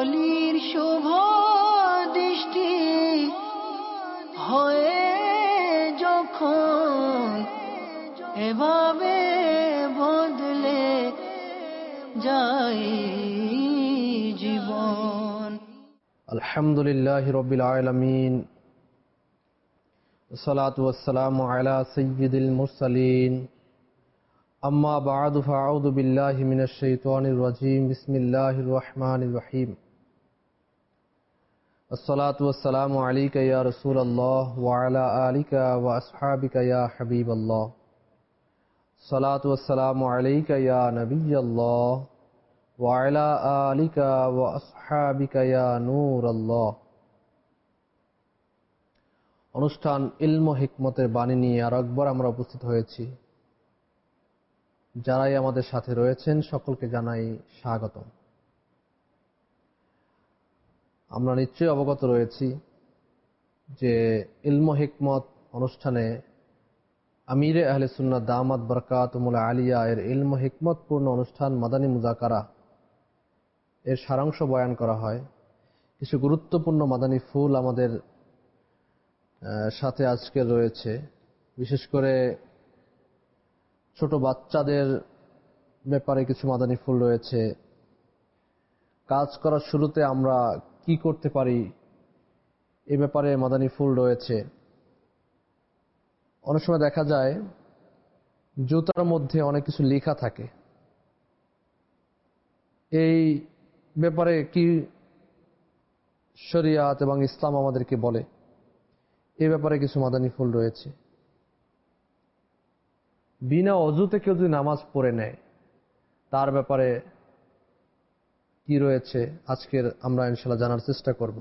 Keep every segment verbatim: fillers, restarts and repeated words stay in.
অলির শুভ দৃষ্টি হয়ে যখন এভাবে বদলে যায় জীবন। আলহামদুলিল্লাহি রাব্বিল আলামিন, والصلاة والسلام على سيد المرسلين، أما بعد فأعوذ بالله من الشيطان الرجيم، بسم الله الرحمن الرحيم. الصلاة والسلام عليك يا رسول الله وعلى آلك وأصحابك يا حبيب الله. الصلاة والسلام عليك يا نبي الله وعلى آلك وأصحابك يا نور الله. অনুষ্ঠান ইলম ও হিকমতের বাণী নিয়ে আর একবার আমরা উপস্থিত হয়েছি। যারাই আমাদের সাথে রয়েছেন সকলকে জানাই স্বাগতম। আমরা নিশ্চয়ই অবগত রয়েছি যে ইলম ও হিকমত অনুষ্ঠানে আমিরে আহলে সুন্নাত দামাত বরকাতুহুল আলিয়া এর ইলম ও হিকমত পূর্ণ অনুষ্ঠান মাদানী মুযাকারা এর সারাংশ বয়ান করা হয়। কিছু গুরুত্বপূর্ণ মাদানী ফুল আমাদের সাথে আজকে রয়েছে। বিশেষ করে ছোট বাচ্চাদের ব্যাপারে কিছু মাদানী ফুল রয়েছে। কাজ করার শুরুতে আমরা কি করতে পারি এ ব্যাপারে মাদানী ফুল রয়েছে। অনেক সময় দেখা যায় জুতার মধ্যে অনেক কিছু লেখা থাকে, এই ব্যাপারে কি শরিয়াত এবং ইসলাম আমাদেরকে বলে, এ ব্যাপারে কিছু মাদানী ফুল রয়েছে। বিনা অজুতে কেউ যদি নামাজ পড়ে নেয় তার ব্যাপারে কি রয়েছে আজকের আমরা ইনশাআল্লাহ জানার চেষ্টা করব।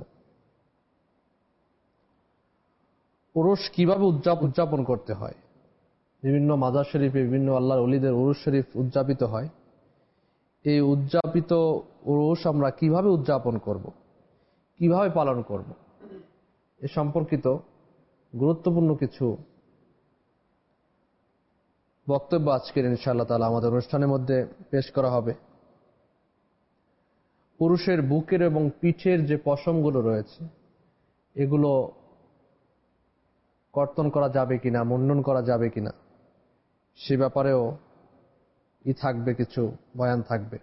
উরুস কিভাবে উদযাপন করতে হয়, বিভিন্ন মাজার শরীফে বিভিন্ন আল্লাহর ওলিদের উরুস শরীফ উদযাপিত হয়। এই উদযাপিত উরুস আমরা কিভাবে উদযাপন করব, কিভাবে পালন করব, এ সম্পর্কিত গুরুত্বপূর্ণ কিছু বক্তব্য আজকের ইনশাআল্লাহ তাআলা আমাদের অনুষ্ঠানের মধ্যে পেশ করা হবে। পুরুষের বুকের এবং পিঠের যে পশমগুলো রয়েছে এগুলো কর্তন করা যাবে কিনা, মুন্ডন করা যাবে কিনা সে ব্যাপারেও ই থাকবে, কিছু বয়ান থাকবে।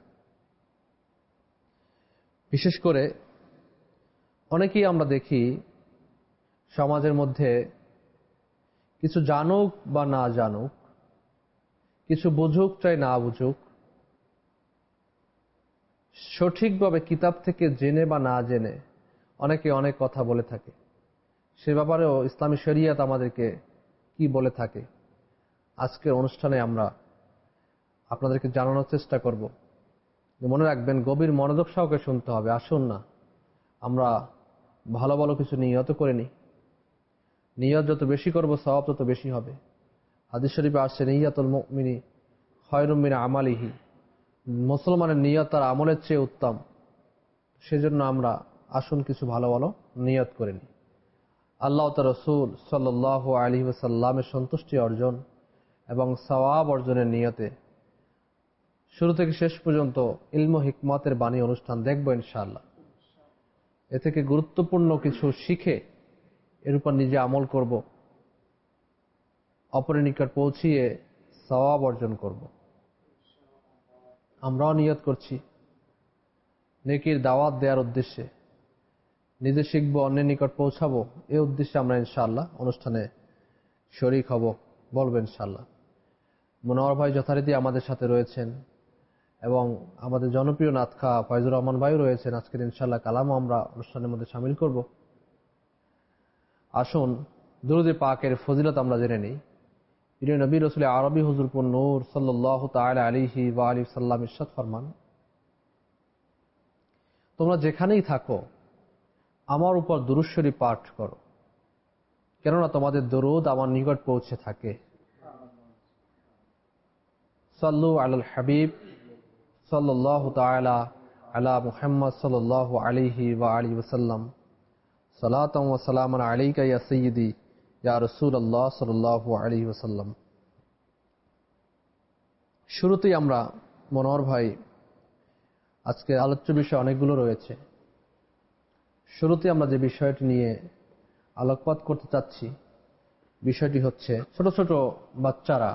বিশেষ করে অনেকেই আমরা দেখি সমাজের মধ্যে কিছু জানুক বা না জানুক, কিছু বুঝুক চাই না বুঝুক, সঠিকভাবে কিতাব থেকে জেনে বা না জেনে অনেকে অনেক কথা বলে থাকে। সে ব্যাপারেও ইসলামী শরিয়াত আমাদেরকে কি বলে থাকে আজকের অনুষ্ঠানে আমরা আপনাদেরকে জানানোর চেষ্টা করব। মনে রাখবেন, গভীর মনোযোগ সহকারে শুনতে হবে। আসুন না আমরা ভালো ভালো কিছু নিয়ত করে নিই। নিয়ত যত বেশি করব সওয়াব তত বেশি হবে। হাদিস শরীফে আসছে নিয়াতুল মুমিনি খায়রুম মিন আমালিহি, মুসলমানের নিয়ত তার আমলের চেয়ে উত্তম। সেজন্য আমরা আসুন কিছু ভালো ভালো নিয়ত করে নিই। আল্লাহ তার রাসূল সাল্লাল্লাহু আলাইহি ওয়াসাল্লামের সন্তুষ্টি অর্জন এবং সওয়াব অর্জনের নিয়তে শুরু থেকে শেষ পর্যন্ত ইলম ও হিকমতের বাণী অনুষ্ঠান দেখব ইনশাআল্লাহ। এ থেকে গুরুত্বপূর্ণ কিছু শিখে এর উপর নিজে আমল করব, অপরের নিকট পৌঁছিয়ে সওয়াব অর্জন করব। আমরাও নিয়ত করছি নেকির দাওয়াত দেওয়ার উদ্দেশ্যে, নিজে শিখব অন্যের নিকট পৌঁছাবো, এই উদ্দেশ্যে আমরা ইনশাআল্লাহ অনুষ্ঠানে শরীক হব, বলবো ইনশাআল্লাহ। মনোহর ভাই যথারীতি আমাদের সাথে রয়েছেন এবং আমাদের জনপ্রিয় নাতখা ফয়জুর রহমান ভাই রয়েছেন। আজকের ইনশাআল্লাহ কালামও আমরা অনুষ্ঠানের মধ্যে শামিল করব। আসুন দুরূদ পাকের ফজিলত আমরা জেনে নিই। প্রিয় নবী রাসূল আরবি হুজুর পুন নূর সাল্লাল্লাহু তাআলা আলাইহি ওয়া আলিহি সাল্লাম ইরশাদ ফরমান, তোমরা যেখানেই থাকো আমার উপর দুরূদ শরীফ পাঠ করো, কেননা তোমাদের দরুদ আমার নিকট পৌঁছে থাকে। সাল্লু আলাল হাবিব সাল্লাল্লাহু তাআলা আলা মুহাম্মদ সাল্লাল্লাহু আলাইহি ওয়া আলিহি ওয়াসাল্লাম, সালাতাম ওয়া সালামান আলাইকা ইয়া সাইয়্যিদি ইয়া রাসূলুল্লাহ সাল্লাল্লাহু আলাইহি ওয়াসাল্লাম। শুরুতেই আমরা মনোহর ভাই, আজকে আলোচ্য বিষয় অনেকগুলো রয়েছে, শুরুতে আমরা যে বিষয়টি নিয়ে আলোকপাত করতে চাচ্ছি, বিষয়টি হচ্ছে ছোট ছোট বাচ্চারা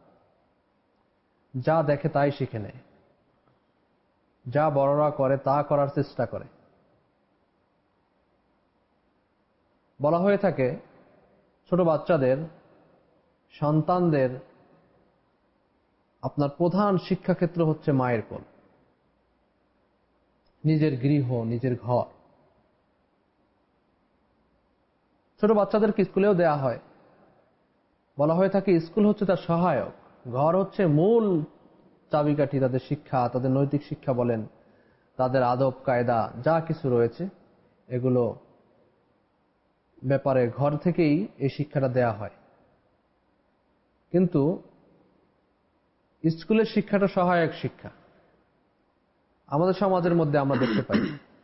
যা দেখে তাই শিখে নেয়, যা বড়রা করে তা করার চেষ্টা করে। বলা হয়ে থাকে ছোট বাচ্চাদের, সন্তানদের আপনার প্রধান শিক্ষাক্ষেত্র হচ্ছে মায়ের কোল, নিজের গৃহ, নিজের ঘর। ছোট বাচ্চাদেরকে স্কুলেও দেয়া হয়, বলা হয়ে থাকে স্কুল হচ্ছে তার সহায়ক, ঘর হচ্ছে মূল চাবিকাঠি। তাদের শিক্ষা, তাদের নৈতিক শিক্ষা বলেন, তাদের আদব কায়দা যা কিছু রয়েছে, এগুলো ব্যাপারে ঘর থেকেই এই শিক্ষাটা দেয়া হয়। কিন্তু স্কুলের শিক্ষাটা সহায়ক শিক্ষা। আমাদের সমাজের মধ্যে আমরা দেখতে পাই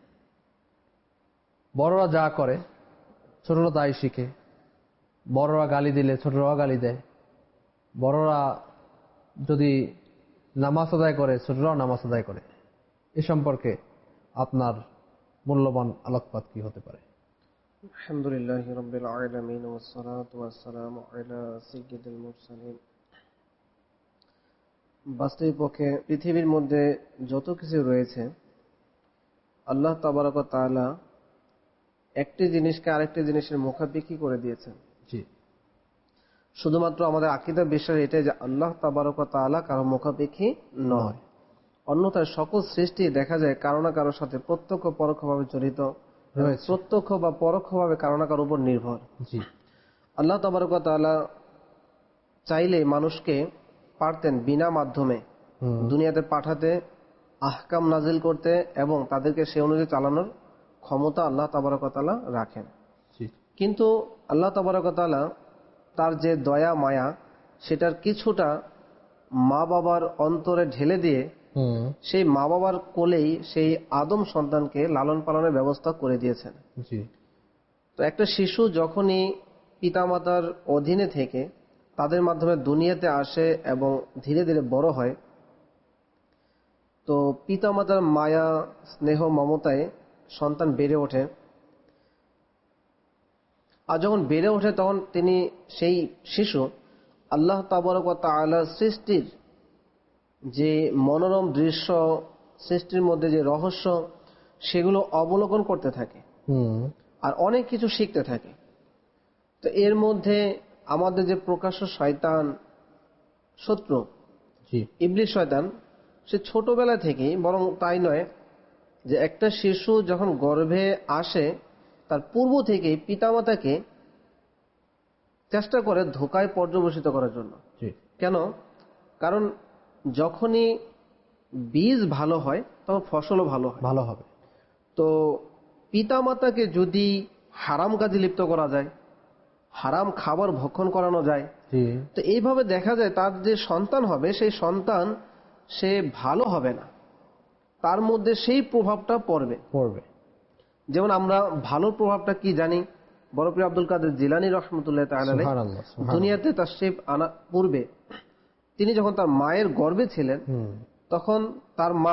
বড়রা যা করে ছোটরা তাই শিখে, বড়রা গালি দিলে ছোটরাও গালি দেয়, বড়রা যদি নামাজ আদায় করে ছোটরাও নামাজ আদায় করে। এ সম্পর্কে আপনার মূল্যবান আলোকপাত কি হতে পারে? আলহামদুলিল্লাহি রাব্বিল আলামিন ওয়াস সালাতু ওয়াস সালামু আলা সাইয়্যিদিল মুরসালিন। বাস্তবিকপক্ষে পৃথিবীর মধ্যে যত কিছু রয়েছে, আল্লাহ তাবারক ওয়া তাআলা একটি জিনিসকে আরেকটি জিনিসের মুখাপেক্ষী করে দিয়েছেন। জি, শুধুমাত্র আমাদের আকীদা বিশ্বাস এটাই যে আল্লাহ তাবারক ওয়া তাআলা কারো মুখাপেক্ষী নয়। অন্যথায় সকল সৃষ্টি দেখা যায় কারো না কারোর সাথে প্রত্যক্ষ পরোক্ষভাবে জড়িত, প্রত্যক্ষ বা পরোক্ষভাবে কারো না কারোর উপর নির্ভর। জি, আল্লাহ তাবারক ওয়া তাআলা চাইলে মানুষকে পারতেন বিনা মাধ্যমে দুনিয়াতে পাঠাতে, আহকাম নাজিল করতে এবং তাদেরকে সে অনুযায়ী চালানোর ক্ষমতা আল্লাহ তাবারক ওয়া তাআলা রাখেন। কিন্তু আল্লাহ তাবারক ওয়া তাআলা তার যে দয়া মায়া, সেটার কিছুটা মা বাবার অন্তরে ঢেলে দিয়ে সেই মা বাবার কোলেই সেই আদম সন্তানকে লালন পালনের ব্যবস্থা করে দিয়েছেন। তো একটা শিশু যখনই পিতামাতার অধীনে থেকে তাদের মাধ্যমে দুনিয়াতে আসে এবং ধীরে ধীরে বড় হয়, তো পিতামাতার মায়া স্নেহ মমতায় সন্তান বেড়ে ওঠে। আর যখন বেড়ে ওঠে তখন তিনি সেই শিশু আল্লাহ তাবারক ওয়া তাআলার সৃষ্টির যে মনোরম দৃশ্য, সৃষ্টির মধ্যে যে রহস্য, সেগুলো অবলোকন করতে থাকে আর অনেক কিছু শিখতে থাকে। তো এর মধ্যে আমাদের যে প্রকাশ্য শয়তান শত্রু ইবলিস শয়তান, সে ছোটবেলা থেকেই, বরং তাই নয়, যে একটা শিশু যখন গর্ভে আসে তার পূর্ব থেকেই পিতামাতাকে চেষ্টা করে ধোঁকায় পর্যবসিত করার জন্য। কেন? কারণ যখনই বীজ ভালো হয় তখন ফসলও ভালো হয়, ভালো হবে। তো পিতামাতাকে যদি হারাম কাজে লিপ্ত করা যায়, হারাম খাবার ভক্ষণ করানো যায়, তো এইভাবে দেখা যায় তার যে সন্তান হবে সেই সন্তান সে ভালো হবে না, তার মধ্যে সেই প্রভাবটা পড়বে পড়বে যেমন আমরা ভালো প্রভাবটা কি জানি, বড়পীর আব্দুল কাদের জিলানী রাহমাতুল্লাহ তাআলা আলাইহি দুনিয়াতে তাশরীফ আনা পূর্বে তিনি যখন তার মায়ের গর্ভে ছিলেন, তখন তার মা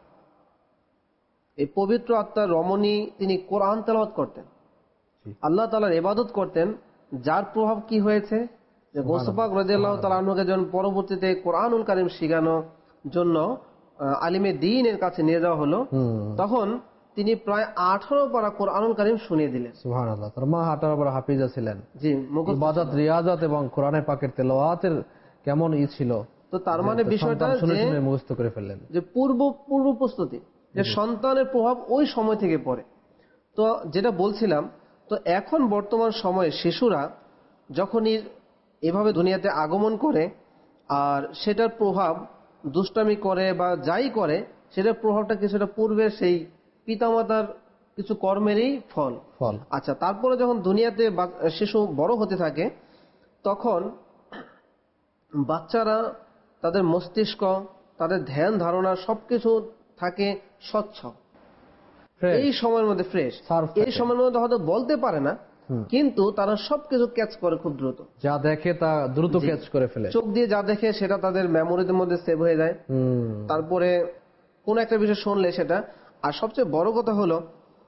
এই পবিত্র আত্মার রমণী তিনি কোরআন তেলাওয়াত করতেন, আল্লাহ তাআলার ইবাদত করতেন, যার প্রভাব কি হয়েছে যে গৌস পাক রাদিয়াল্লাহু তাআলা আনহুকে যখন পরবর্তীতে কোরআনুল কারীম শিখানোর জন্য আলিমে দ্বীনের কাছে নিয়ে যাওয়া হলো, তখন তিনি প্রায় আঠারো পারা কোরআনুল কারীম শুনিয়ে দিলেন। সুবহানাল্লাহ। তার মা আঠারো পারা হাফিজা ছিলেন। জি, ইবাদত, রিয়াজত এবং কোরআনে পাকের তেলাওয়াতের কেমন ই ছিল। তো তার মানে বিষয়টা যে মুখস্থ করে ফেললেন, যে পূর্ব পূর্ব প্রস্তুতি, যে সন্তানের প্রভাব ওই সময় থেকে পড়ে। তো যেটা বলছিলাম, তো এখন বর্তমান সময়ে শিশুরা যখনই এভাবে দুনিয়াতে আগমন করে আর সেটার প্রভাব দুষ্টামি করে বা যাই করে, সেটার প্রভাবটা কিছুটা পূর্বের সেই পিতামাতার কিছু কর্মেরই ফল ফল আচ্ছা, তারপরে যখন দুনিয়াতে শিশু বড় হতে থাকে, তখন বাচ্চারা তাদের মস্তিষ্ক, তাদের ধ্যান ধারণা সবকিছু থাকে স্বচ্ছ, এই সময়ের মধ্যে ফ্রেশ। এই সময়ের মধ্যে হয়তো বলতে পারে না, কিন্তু তারা সবকিছু ক্যাচ করে খুব দ্রুত, যা দেখে তা দ্রুত ক্যাচ করে ফেলে। চোখ দিয়ে যা দেখে সেটা তাদের মেমোরির মধ্যে সেভ হয়ে যায়। তারপরে কোন একটা বিষয় শুনলে সেটা, আর সবচেয়ে বড় কথা হলো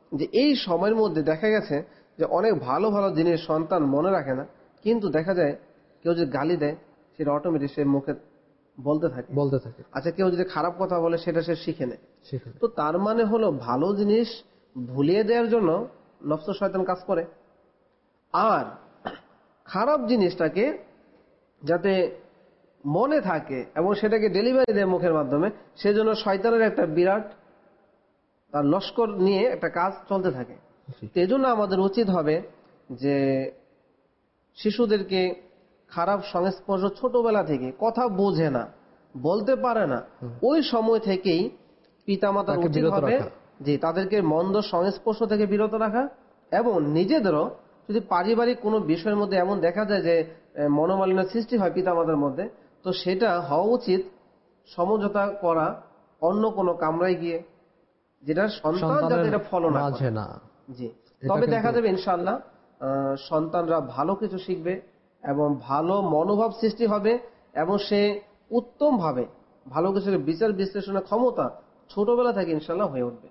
যে এই সময়ের মধ্যে দেখা গেছে যে অনেক ভালো ভালো জিনিস সন্তান মনে রাখে না, কিন্তু দেখা যায় কেউ যদি গালি দেয় সেটা অটোমেটিক সে মুখে বলতে থাকে বলতে থাকে আচ্ছা, কেউ যদি খারাপ কথা বলে সেটা সে শিখে নেয়। শিখে নেয়। তো তার মানে হলো ভালো জিনিস ভুলিয়ে দেওয়ার জন্য নফস শয়তান কাজ করে, আর খারাপ জিনিসটাকে যাতে মনে থাকে এবং সেটাকে ডেলিভারি দেয় মুখের মাধ্যমে, সেজন্য শয়তানের একটা বিরাট তার লস্কর নিয়ে একটা কাজ চলতে থাকে। এই জন্য আমাদের উচিত হবে যে শিশুদেরকে খারাপ সংস্পর্শ ছোটবেলা থেকে, কথা বোঝে না, বলতে পারে না, ওই সময় থেকেই পিতামাতার উচিত হবে যে তাদেরকে মন্দ সংস্পর্শ থেকে বিরত রাখা, এবং নিজেদেরও যদি পারিবারিক কোনো বিষয়ের মধ্যে এমন দেখা যায় যে মনোমালিন্য সৃষ্টি হয় পিতামাতার মধ্যে, তো সেটা হওয়া উচিত সমঝোতা করা অন্য কোনো কামরায় গিয়ে, যেটা সন্তান যাতে এটা ফলো না করে। জি, তবে দেখা যাবে ইনশাআল্লাহ সন্তানরা ভালো কিছু শিখবে এবং ভালো মনোভাব সৃষ্টি হবে, এবং সে উত্তম ভাবে ভালো কিছু বিচার বিশ্লেষণের ক্ষমতা ছোটবেলা থেকে ইনশাআল্লাহ হয়ে উঠবে।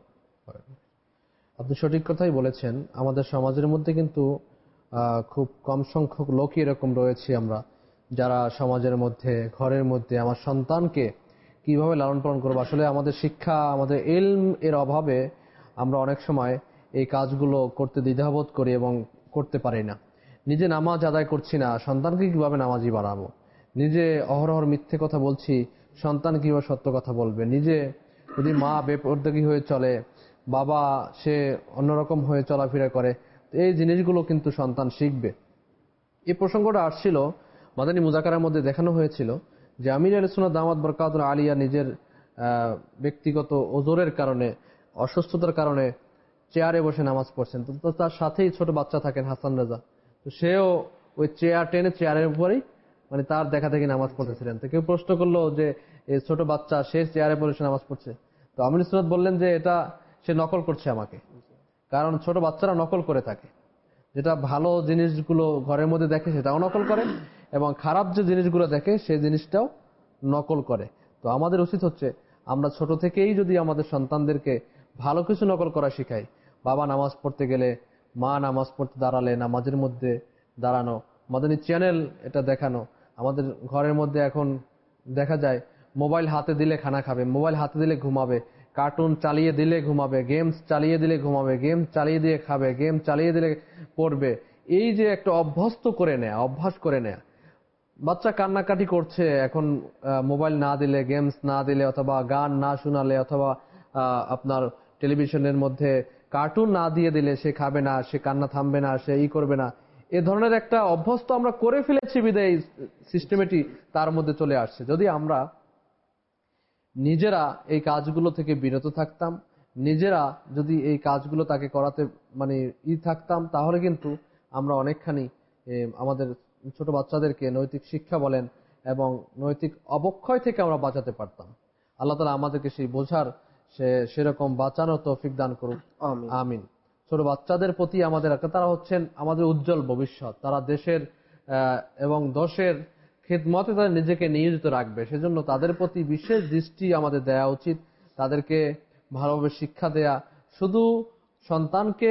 আপনি সঠিক কথাই বলেছেন। আমাদের সমাজের মধ্যে কিন্তু খুব কম সংখ্যক লোকই এরকম রয়েছে আমরা, যারা সমাজের মধ্যে, ঘরের মধ্যে আমার সন্তানকে কিভাবে লালন পালন করবো, আসলে আমাদের শিক্ষা, আমাদের ইলম এর অভাবে আমরা অনেক সময় এই কাজগুলো করতে দ্বিধাবোধ করি এবং করতে পারি না। নিজে নামাজ আদায় করছি না, সন্তানকে কিভাবে নামাজি বানাবো? নিজে অহরহর মিথ্যে কথা বলছি, সন্তান কিভাবে সত্য কথা বলবে? নিজে যদি মা বেপরদগী হয়ে চলে, বাবা সে অন্যরকম হয়ে চলাফেরা করে, এই জিনিসগুলো কিন্তু সন্তান শিখবে। এই প্রসঙ্গটা আসছিল মাদানী মুজাকারার মধ্যে, দেখানো হয়েছিল যে আমির আহলে সুন্নাত দামাত বরকাতুল আলিয়া নিজের ব্যক্তিগত ওজরের কারণে, অসুস্থতার কারণে চেয়ারে বসে নামাজ পড়ছেন। তো তার সাথেই ছোট বাচ্চা থাকেন হাসান রাজা, তো সেও ওই চেয়ার টেনে চেয়ারের উপরেই মানে তার দেখা দেখি নামাজ পড়তেছিলেন। তো কেউ প্রশ্ন করলো যে এই ছোট বাচ্চা সে চেয়ারে বসে নামাজ পড়ছে, তো আমির সুন্নাত বললেন যে এটা সে নকল করছে আমাকে, কারণ ছোট বাচ্চারা নকল করে থাকে, যেটা ভালো জিনিসগুলো ঘরের মধ্যে দেখে সেটাও নকল করে, এবং খারাপ যে জিনিসগুলো দেখে সেই জিনিসটাও নকল করে। তো আমাদের উচিত হচ্ছে আমরা ছোট থেকেই যদি আমাদের সন্তানদেরকে ভালো কিছু নকল করা শিখাই, বাবা নামাজ পড়তে গেলে, মা নামাজ পড়তে দাঁড়ালে নামাজের মধ্যে দাঁড়ানো, মাদানী চ্যানেল এটা দেখানো। আমাদের ঘরের মধ্যে এখন দেখা যায় মোবাইল হাতে দিলে খানা খাবে, মোবাইল হাতে দিলে ঘুমাবে, কার্টুন চালিয়ে দিলে ঘুমাবে, গেমস চালিয়ে দিলে ঘুমাবে, গেম চালিয়ে দিয়ে খাবে, গেম চালিয়ে দিলে পড়বে। এই যে একটা অভ্যস্ত করে নেয়া, অভ্যাস করে নেয়া, বাচ্চা কান্নাকাটি করছে এখন মোবাইল না দিলে, গেমস না দিলে, অথবা গান না শোনালে, অথবা আপনার টেলিভিশনের মধ্যে কার্টুন না দিয়ে দিলে সে খাবে না, সে কান্না থামবে না, সে ই করবে না। এ ধরনের একটা অভ্যস্ত আমরা করে ফেলেছি বিদায় সিস্টেমেটি তার মধ্যে চলে আসছে। যদি আমরা নিজেরা এই কাজগুলো থেকে বিরত থাকতাম, নিজেরা যদি এই কাজগুলো তাকে করাতে মানে ই থাকতাম, তাহলে কিন্তু আমরা অনেকখানি আমাদের ছোট বাচ্চাদেরকে নৈতিক শিক্ষা বলেন এবং নৈতিক অবক্ষয় থেকে আমরা বাঁচাতে পারতাম। আল্লাহ তাআলা আমাদেরকে সেই বোঝার সে সেরকম বাঁচানো তৌফিক দান করুক, আমিন। ছোট বাচ্চাদের প্রতি আমাদের, তারা হচ্ছেন আমাদের উজ্জ্বল ভবিষ্যৎ, তারা দেশের এবং দশের খিদমতে তাদের নিজেকে নিয়োজিত রাখবে, সেজন্য তাদের প্রতি বিশেষ দৃষ্টি আমাদের দেওয়া উচিত, তাদেরকে ভালোভাবে শিক্ষা দেয়া। শুধু সন্তানকে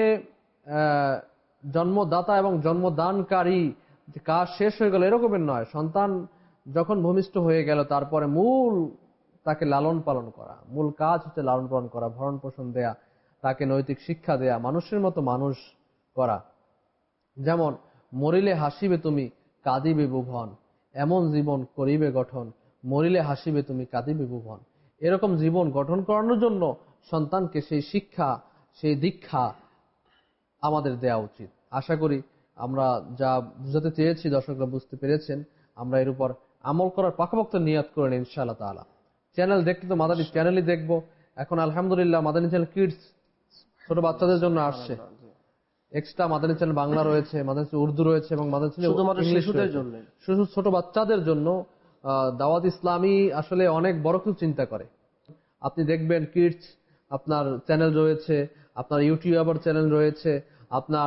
জন্মদাতা এবং জন্মদানকারী কাজ শেষ হয়ে গেল এরকমের নয়, সন্তান যখন ভূমিষ্ঠ হয়ে গেল তারপরে মূল তাকে লালন পালন করা, মূল কাজ হচ্ছে লালন পালন করা, ভরণ পোষণ দেয়া, তাকে নৈতিক শিক্ষা দেয়া, মানুষের মতো মানুষ করা। যেমন মরিলে হাসিবে তুমি কাঁদিবে ভুবন, এমন জীবন করিবে গঠন, মরিলে হাসিবে তুমি কাঁদিবে ভুবন। এরকম জীবন গঠন করানোর জন্য সন্তানকে সেই শিক্ষা, সেই দীক্ষা আমাদের দেয়া উচিত। আশা করি আমরা যা বুঝাতে চেয়েছি দর্শকরা বুঝতে পেরেছেন। আমরা এর উপর আমল করার পাকাপোক্ত নিয়ত করেন ইনশাআল্লাহ তাআলা। চ্যানেল দেখতে তো মাদানী চ্যানেলই দেখবো। এখন আলহামদুলিল্লাহ মাদানী চ্যানেল কিডস ছোট বাচ্চাদের জন্য আসছে, এক্সট্রা মাদানী চ্যানেল বাংলা রয়েছে, মাদানী চ্যানেল উর্দু রয়েছে, এবং মাদানী চ্যানেল শিশুদের জন্য, শুধু ছোট বাচ্চাদের জন্য দাওয়াত ইসলামী আসলে অনেক বড় কিছু চিন্তা করে। আপনি দেখবেন কিডস আপনার চ্যানেল রয়েছে, আপনার ইউটিউবার চ্যানেল রয়েছে, আপনার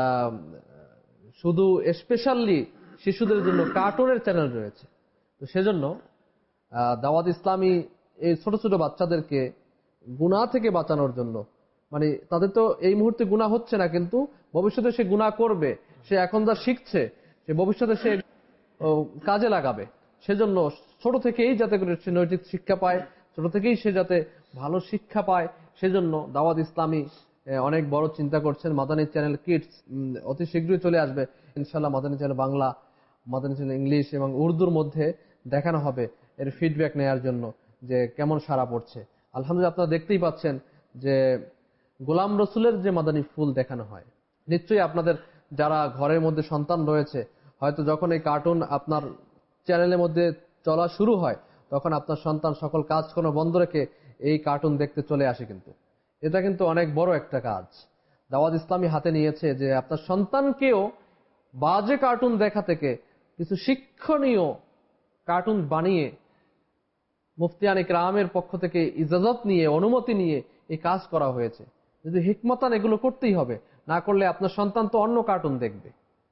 শুধু স্পেশালি শিশুদের জন্য কার্টুনের চ্যানেল রয়েছে। তো সেজন্য দাওয়াত ইসলামী এই ছোট ছোট বাচ্চাদেরকে গুনাহ থেকে বাঁচানোর জন্য, মানে তাদের তো এই মুহূর্তে গুনাহ হচ্ছে না, কিন্তু ভবিষ্যতে সে গুনাহ করবে। সে এখন যা শিখছে সে ভবিষ্যতে সে কাজে লাগাবে। সেজন্য ছোট থেকেই যাতে করে সে নৈতিক শিক্ষা পায়, ছোট থেকেই সে যাতে ভালো শিক্ষা পায়, সেজন্য দাওয়াত ইসলামী অনেক বড় চিন্তা করছেন। মাদানী চ্যানেল কিডস অতি শীঘ্রই চলে আসবে ইনশাআল্লাহ। Madani channel Bangla, Madani channel English এবং উর্দুর মধ্যে দেখানো হবে এর ফিডব্যাক নেওয়ার জন্য যে কেমন সাড়া পড়ছে। আলহামদুলিল্লাহ আপনারা দেখতেই পাচ্ছেন যে গোলাম রসুলের যে মাদানী ফুল দেখানো হয়। নিশ্চয়ই আপনাদের যারা ঘরের মধ্যে সন্তান রয়েছে, হয়তো যখন এই কার্টুন আপনার চ্যানেলের মধ্যে চলা শুরু হয় তখন আপনার সন্তান সকল কাজকর্ম বন্ধ রেখে এই কার্টুন দেখতে চলে আসে। কিন্তু এটা কিন্তু অনেক বড় একটা কাজ দাওয়াত ইসলামী হাতে নিয়েছে, যে আপনার সন্তানকেও বাজে কার্টুন দেখা থেকে কিছু শিক্ষণীয় কার্টুন বানিয়ে মুফতিয়ান ইকরামের পক্ষ থেকে ইজাজত নিয়ে, অনুমতি নিয়ে এই কাজ করা হয়েছে। যদি হিকমতান এগুলো করতেই হবে, না করলে আপনার সন্তান তো অন্য কার্টুন দেখবে,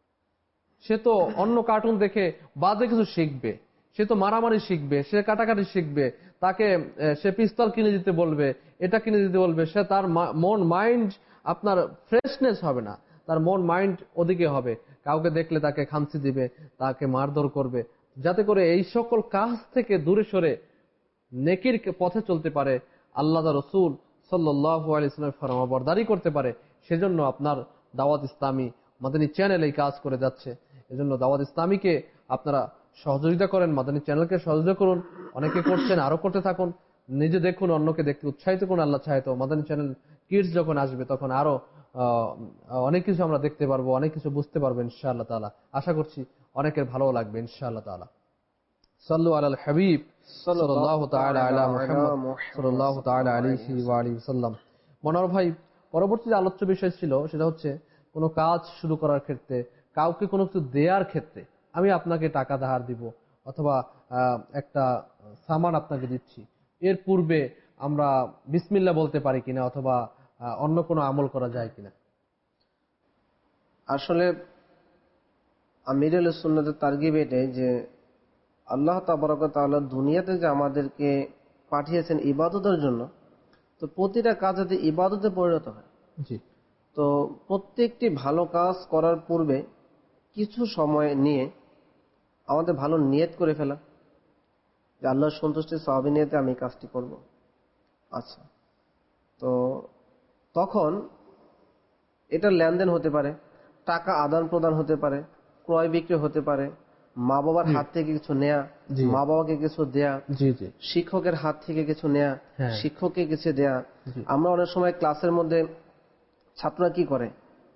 সে তো অন্য কার্টুন দেখে বাজে কিছু শিখবে, সে তো মারামারি শিখবে, সে কাটাকাটি শিখবে, তাকে সে পিস্তল কিনে দিতে বলবে, এটা কিনে দিতে বলবে, সে তার মন মাইন্ড আপনার ফ্রেশনেস হবে না, তার মন মাইন্ড ওদিকে হবে। কাউকে দেখলে তাকে খামচি দিবে, তাকে মারধর করবে, যাতে করে এই সকল কাজ থেকে দূরে সরে নেকির পথে চলতে পারে, আল্লাহ রাসূল সাল্লাল্লাহু আলাইহি ওয়াসাল্লামের ফরমাবরদারি করতে পারে। সেজন্য আপনার দাওয়াত ইসলামী মাদানী চ্যানেল এই কাজ করে যাচ্ছে। এজন্য দাওয়াত ইসলামীকে আপনারা সহযোগিতা করেন, মাদানী চ্যানেলকে সহযোগিতা করুন। অনেকে করছেন, আরো করতে থাকুন। নিজে দেখুন, অন্যকে দেখতে উৎসাহিত করুন। আল্লাহ চাহে তো মাদানী চ্যানেল কিডস যখন আসবে তখন আরো অনেক কিছু আমরা দেখতে পারবো, অনেক কিছু বুঝতে পারবো ইনশাআল্লাহ তাআলা। আশা করছি অনেকের ভালো লাগবে ইনশাআল্লাহ তাআলা। সাল্লু আলাল হাবিব সাল্লাল্লাহু তাআলা আলা মুহাম্মদ সাল্লাল্লাহু তাআলা আলাইহি ওয়া আলিহি ওয়াসাল্লাম। মনোহর ভাই, পরবর্তী যে আলোচ্য বিষয় ছিল সেটা হচ্ছে কোনো কাজ শুরু করার ক্ষেত্রে, কাউকে কোনো কিছু দেওয়ার ক্ষেত্রে, আমি আপনাকে টাকা ধার দিব অথবা একটা সামান আপনাকে দিচ্ছি, এর পূর্বে আমরা বিসমিল্লাহ বলতে পারি কিনা অথবা অন্য কোনো আমল করা যায় কিনা? আসলে আমির আহলে সুন্নাতের তারগিব এটাই যে আল্লাহ তাবারক ওয়া তাআলা দুনিয়াতে যে আমাদেরকে পাঠিয়েছেন ইবাদতের জন্য, তো প্রতিটা কাজ যাতে ইবাদতে পরিণত হয়। জি। তো প্রত্যেকটি ভালো কাজ করার পূর্বে কিছু সময় নিয়ে আমাদের ভালো নিয়ত করে ফেলা যে আল্লাহর সন্তুষ্টির সওয়াব নিয়েতে আমি কাজটি করব। আচ্ছা, তো তখন এটা লেনদেন হতে পারে, টাকা আদান প্রদান হতে পারে, ক্রয় বিক্রয় হতে পারে, মা বাবার হাত থেকে কিছু নেয়া, মা বাবাকে কিছু দেয়া, শিক্ষকের হাত থেকে কিছু নেয়া, শিক্ষককে কিছু দেয়া। আমরা অনেক সময় ক্লাসের মধ্যে ছাত্ররা কি করে,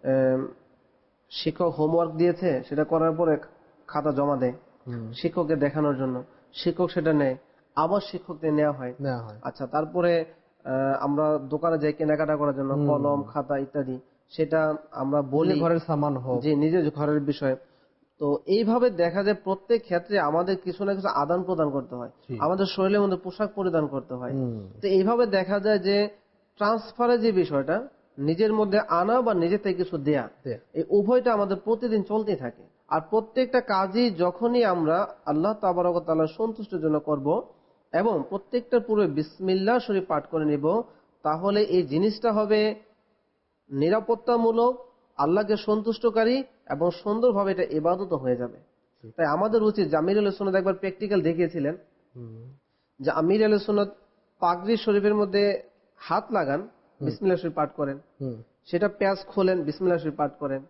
শিক্ষক হোমওয়ার্ক দিয়েছে সেটা করার পরে খাতা জমা দেয় শিক্ষককে দেখানোর জন্য, শিক্ষক সেটা নেয়, আবার শিক্ষককে নেওয়া হয়। আচ্ছা, তারপরে আমরা দোকানে যাই কেনাকাটা করার জন্য, কলম খাতা ইত্যাদি, সেটা আমরা বলি ঘরের সামান হোক, যে নিজের ঘরের বিষয়। তো এইভাবে দেখা যায় প্রত্যেক ক্ষেত্রে আমাদের কিছু না কিছু আদান প্রদান করতে হয়, আমাদের শরীরের মধ্যে পোশাক পরিধান করতে হয়। তো এইভাবে দেখা যায় যে ট্রান্সফারের যে বিষয়টা, নিজের মধ্যে আনা বা নিজে থেকে কিছু দেয়া, এই উভয়টা আমাদের প্রতিদিন চলতে থাকে। আর প্রত্যেকটা কাজই যখনই আমরা আল্লাহ তাবারক ওয়া তাআলার সন্তুষ্টির জন্য করব এবং প্রত্যেকটার পূর্বে বিসমিল্লাহ শরীফ পাঠ করে নিব, তাহলে এই জিনিসটা হবে নিরাপত্তামূলক, আল্লাহকে সন্তুষ্টকারী এবং সুন্দরভাবে এটা ইবাদত হয়ে যাবে। তাই আমাদের উচিত, আমির আহলে সুন্নাত একবার প্র্যাকটিক্যাল দেখিয়েছিলেন যে আমির আহলে সুন্নাত পাগড়ি শরীফের মধ্যে হাত লাগান, বিসমিল্লাহ শরীফ পাঠ করেন, সেটা প্যাচ খোলেন, বিসমিল্লাহ শরীফ পাঠ করেন,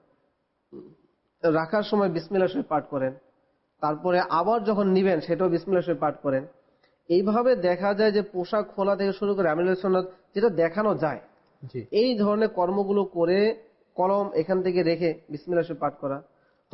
রাখার সময় বিসমিল্লাহ শরীফ পাঠ করেন, তারপরে আবার যখন নিবেন সেটাও বিসমিল্লাহ শরীফ পাঠ করেন। এইভাবে দেখা যায় যে পোশাক খোলা থেকে শুরু করে আমির আহলে সুন্নাত যেটা দেখানো যায় এই ধরনের কর্মগুলো করে, কলম এখান থেকে রেখে বিসমিল্লাহ শরীফ পাঠ করা। তো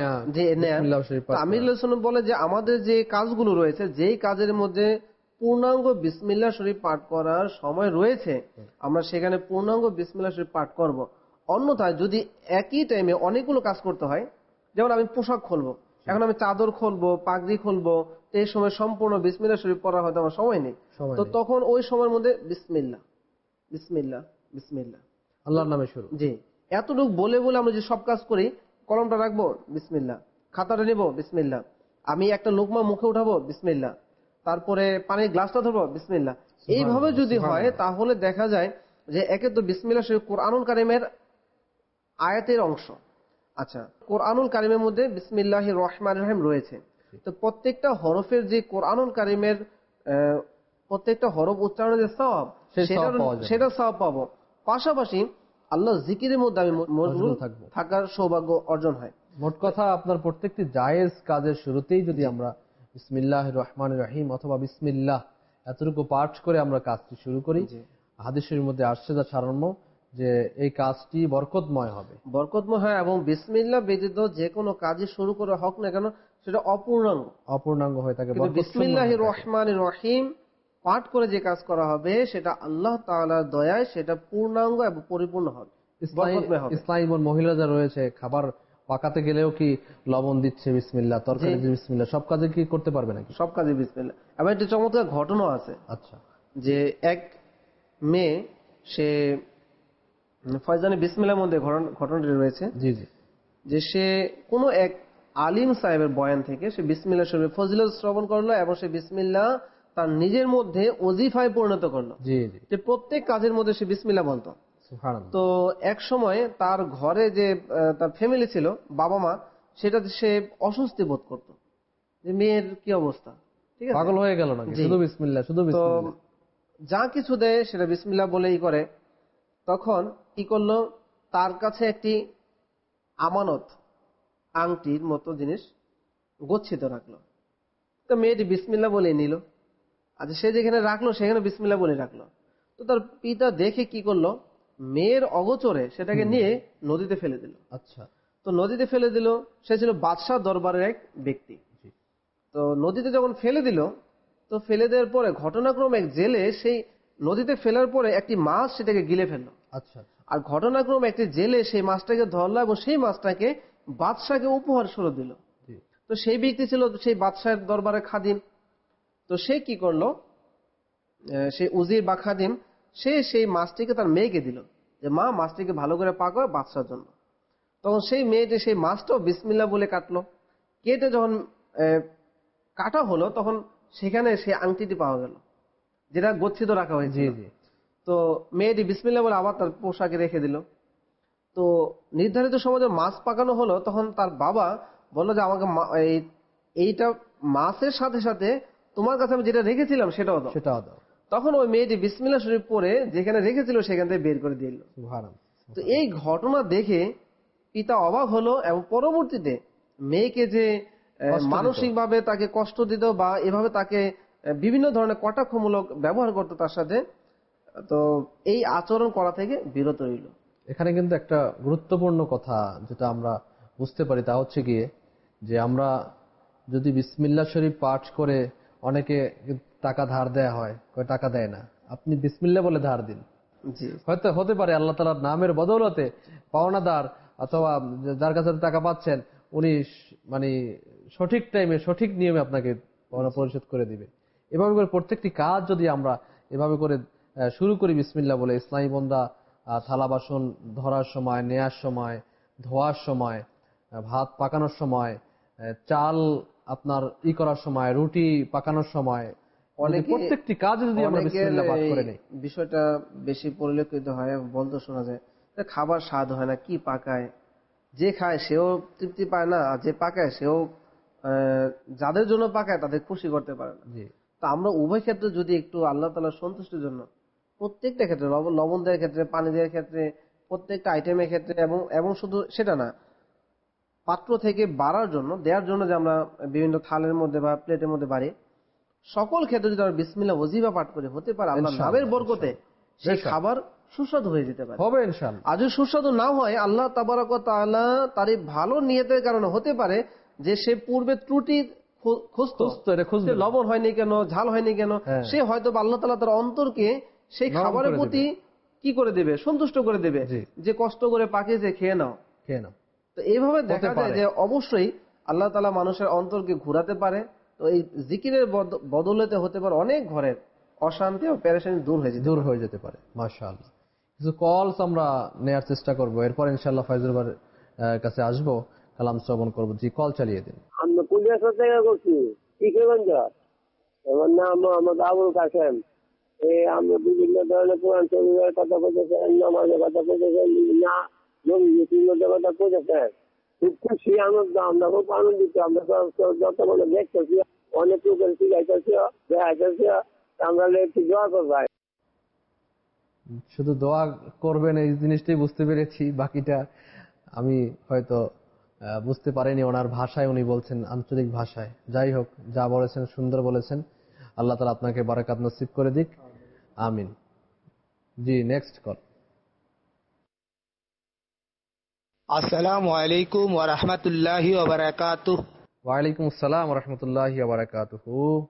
আমির আহলে সুন্নাত বলে যে আমাদের যে কাজগুলো রয়েছে, যেই কাজের মধ্যে পূর্ণাঙ্গ বিসমিল্লাহ শরীফ পাঠ করার সময় রয়েছে, আমরা সেখানে পূর্ণাঙ্গ বিসমিল্লাহ শরীফ পাঠ করব। অন্যথায় যদি একই টাইমে অনেকগুলো কাজ করতে হয়, যেমন আমি পোশাক খুলবো, এখন আমি চাদর খুলবো, পাগড়ি খুলবো, এই সময় সম্পূর্ণ বিসমিল্লাহ শরীফ পড়া হয়তো আমার সময় নেই, তো তখন ওই সময়ের মধ্যে বিসমিল্লাহ বিসমিল্লাহ বিসমিল্লাহ আল্লাহর নামে শুরু, জি এতটুকু বলে বলে আমরা যে সব কাজ করি, কলমটা রাখবো বিসমিল্লাহ, খাতাটা নেব বিসমিল্লাহ, আমি একটা লোকমা মুখে উঠাবো বিসমিল্লাহ, তারপরে পানির গ্লাসটা ধরবো বিসমিল্লাহ। এইভাবে যদি হয় তাহলে দেখা যায় যে একে তো বিসমিল্লাহ শরীফ কোরআনুল কারীমের আয়াতের অংশ। আচ্ছা, কোরআনুল কারীমের মধ্যে বিসমিল্লাহির রহমানির রহিম রয়েছে। তো প্রত্যেকটা হরফের যে কোরআনুল কারীমের প্রত্যেকটা হরফ উচ্চারণের যে সওয়াব, সেটা সেটা সওয়াব পাবো। পাশাপাশি আল্লাহর জিকিরের মধ্যে আমি মশগুল থাকার সৌভাগ্য অর্জন হয়। মোট কথা আপনার প্রত্যেকটি জায়েজ কাজের শুরুতেই যদি আমরা বিসমিল্লাহির রহমানির রহিম অথবা বিসমিল্লাহ এতটুকু পাঠ করে আমরা কাজটি শুরু করি, হাদিসের মধ্যে আসছে যা সারণ্য যে এই কাজটি বরকতময় হবে, বরকতময় হয়। এবং বিসমিল্লাহ ব্যতীত যে কোনো কাজই শুরু করে হোক না কেন সেটা অপূর্ণাঙ্গ অপূর্ণাঙ্গ হয়ে থাকে। বিসমিল্লাহির রহমানির রহিম পাঠ করে যে কাজ করা হবে সেটা আল্লাহ তাআলার দয়ায় সেটা পূর্ণাঙ্গ এবং পরিপূর্ণ হবে। ইসলামী মহিলা যা রয়েছে, খাবার পাকাতে গেলেও কি লবণ দিচ্ছে বিসমিল্লাহ, তরকারি বিসমিল্লাহ, সব কাজে কি করতে পারবে নাকি? সব কাজে বিসমিল্লাহ। আবার একটা চমৎকার ঘটনা আছে। আচ্ছা, যে এক মেয়ে সে ফয়জানি বিসমিল্লাহর মধ্যে ঘটনাটি রয়েছে। জি জি যে সে কোনো এক আলিম সাহেবের বয়ান থেকে সে বিসমিল্লাহ শরীফ ফজিলত শ্রবণ করলো এবং সে বিসমিল্লাহ তার নিজের মধ্যে ওজিফায় পরিণত করলো। জি জি যে প্রত্যেক কাজের মধ্যে সে বিসমিল্লাহ বলতো। তো এক সময় তার ঘরে যে তার ফ্যামিলি ছিল, বাবা মা, সেটাতে সে অস্বস্তি বোধ করতো যে মেয়ের কি অবস্থা, ঠিক আছে, পাগল হয়ে গেল নাকি শুধু বিসমিল্লাহ শুধু বিসমিল্লাহ, যা কিছু দেয় সেটা বিসমিল্লাহ বলেই করে। তখন কি করলো, তার কাছে একটি আমানত আংটির মতো জিনিস গচ্ছিত রাখলো। তো মেয়েটি বিসমিল্লাহ বলে নিল। আচ্ছা, সে যেখানে রাখলো সেখানে বিসমিল্লাহ বলে রাখলো। তো তার পিতা দেখে কি করলো, মেয়ের অগোচরে সেটাকে নিয়ে নদীতে ফেলে দিল। আচ্ছা, তো নদীতে ফেলে দিল। সে ছিল বাদশাহ দরবারের এক ব্যক্তি। তো নদীতে যখন ফেলে দিল, তো ফেলে দেওয়ার পরে ঘটনাক্রমে এক জেলে সেই নদীতে ফেলার পরে একটি মাছ সেটাকে গিলে ফেললো। আচ্ছা, আর ঘটনাক্রমে একটি জেলে সেই মাছটাকে ধরলো এবং সেই মাছটাকে বাদশাকে উপহার স্বরূপ দিল। তো সেই ব্যক্তি ছিল সেই বাদশাহের দরবারে খাদিম। তো সে কি করলো, সেই উজির বা খাদিম, সে সেই মাছটিকে তার মেয়েকে দিল যে মা, মাছটিকে ভালো করে পাকো বাদশার জন্য। তখন সেই মেয়েটি সেই মাছটাও বিসমিল্লাহ বলে কাটলো। কেটে যখন কাটা হলো তখন সেখানে সেই আংটিটি পাওয়া গেল যেটা গচ্ছিত রাখা হয়েছে। তো মেয়েটি বিসমিল্লাহ বলে আবার তার পোশাকে রেখে দিল। তো নির্ধারিত সময় মাছ পাকানো হলো, তখন তার বাবা বললো যে আমাকে এইটা মাছের সাথে সাথে তোমার কাছে আমি যেটা রেখেছিলাম সেটাও দাও সেটাও দাও তখন ওই মেয়েটি বিসমিল্লাহ শরীফ পড়ে যেখানে রেখেছিল সেখান থেকে বের করে দিল। তো এই ঘটনা দেখে পিতা অবাক হলো এবং পরবর্তীতে মেয়েকে যে মানসিক ভাবে তাকে কষ্ট দিত বা এভাবে তাকে বিভিন্ন ধরনের কটাক্ষমূলক ব্যবহার করতো তার সাথে, তো এই আচরণ করা থেকে বিরত রইল। এখানে কিন্তু একটা গুরুত্বপূর্ণ কথা যেটা আমরা বুঝতে পারি তা হচ্ছে গিয়ে যে আমরা যদি বিসমিল্লাহ শরীফ পাঠ করে, অনেকে টাকা ধার দেয়া হয়, টাকা দেয় না, আপনি বিসমিল্লাহ বলে ধার দিন, হয়তো হতে পারে আল্লাহ তাআলার নামের বদৌলতে পাওনাদার অথবা যার কাছে টাকা পাচ্ছেন উনি মানে সঠিক টাইমে সঠিক নিয়মে আপনাকে পাওনা পরিশোধ করে দিবে। এভাবে করে প্রত্যেকটি কাজ যদি আমরা এভাবে করে শুরু করি বিসমিল্লাহ বলে, ইসলামী বন্দা থালা বাসন ধরার সময়, নেয়ার সময়, ধোয়ার সময়, ভাত পাকানোর সময়, চাল আপনার ই করার সময়, রুটি পাকানোর সময়, প্রত্যেকটি কাজ যদি আমরা বিসমিল্লাহ পাঠ করে নেই, বিষয়টা বেশি পরিলক্ষিত হয়, বলতে শোনা যায় খাবার স্বাদ হয় না, কি পাকায়, যে খায় সেও তৃপ্তি পায় না, আর যে পাকায় সেও যাদের জন্য পাকায় তাদের খুশি করতে পারে না। তা আমরা উভয় ক্ষেত্রে যদি একটু আল্লাহ তাআলার সন্তুষ্টির জন্য প্রত্যেকটা ক্ষেত্রে, লবণ দেওয়ার ক্ষেত্রে, পানি দেওয়ার ক্ষেত্রে, প্রত্যেকটা আইটেমের ক্ষেত্রে, এবং এবং শুধু সেটা না, পাত্র থেকে বাড়ার জন্য দেওয়ার জন্য যে আমরা বিভিন্ন থালের মধ্যে বা প্লেটের মধ্যে বাড়ি, সকল ক্ষেত্রে যদি আমরা বিসমিল্লাহ ওজিফা পাঠ করে হতে পারে আল্লাহর নামের বরকতে সেই খাবার সুস্বাদু হয়ে যেতে পারে, হবে ইনশাআল্লাহ। আর যদি সুস্বাদু না হয়, আল্লাহ তাবারক ওয়া তাআলা তার এই ভালো নিয়তের কারণে হতে পারে যে সে পূর্বে ত্রুটি খুঁজতো, লবণ হয়নি কেন, ঝাল হয়নি কেন, সে হয়তো আল্লাহ তাআলা তার অন্তরকে সেই খাবারের প্রতি কি করে দেবে, সন্তুষ্ট করে দেবে যে কষ্ট করে পাকিয়েছে, খেয়ে নাও খেয়ে নাও। তো এইভাবে দেখা যায় যে অবশ্যই আল্লাহ তাআলা মানুষের অন্তরকে ঘুরাতে পারে। তো এই জিকিরের বদৌলতে হতে পারে অনেক ঘরের অশান্তি ও পেরেশানি দূর হয়ে যেতে দূর হয়ে যেতে পারে। মাশাআল্লাহ, কিছু কলস আমরা নেয়ার চেষ্টা করব, এরপর ইনশাআল্লাহ ফাইজুল ভাইয়ের কাছে আসবো, কালাম শ্রবণ করব। জি, কল চালিয়ে দিন। আমি পুলিশ থেকে করছি, কিশোরগঞ্জ। আমার নাম মোহাম্মদ আবুল কাসেম। এই আমরা বিভিন্ন ধরনের কোরআন শরীফের কথা বলতেছেন, নামাজের কথা বলতেছেন, বিভিন্ন নবীর কথা বলতেছেন। খুব খুশি আনন্দ, আমরা খুব আনন্দিত। আমরা যত মানে দেখতেছি, অনেক লোকের শিখাইতেছি, দেখাইতেছি, আমরা একটু দোয়া করবাই। শুধু দোয়া করবেন এই জিনিসটাই বুঝতে পেরেছি, বাকিটা আমি হয়তো বুঝতে পারিনি। ওনার ভাষায় উনি বলছেন, আঞ্চলিক ভাষায়। যাই হোক, যা বলেছেন সুন্দর বলেছেন। আল্লাহ তাআলা আপনাকে বারাকাত নসিব করে দিক, আমিন। জি, নেক্সট কল। আসসালামু আলাইকুম ওয়া রাহমাতুল্লাহি ওয়া বারাকাতুহু। ওয়া আলাইকুম আসসালাম ওয়া রাহমাতুল্লাহি ওয়া বারাকাতুহু।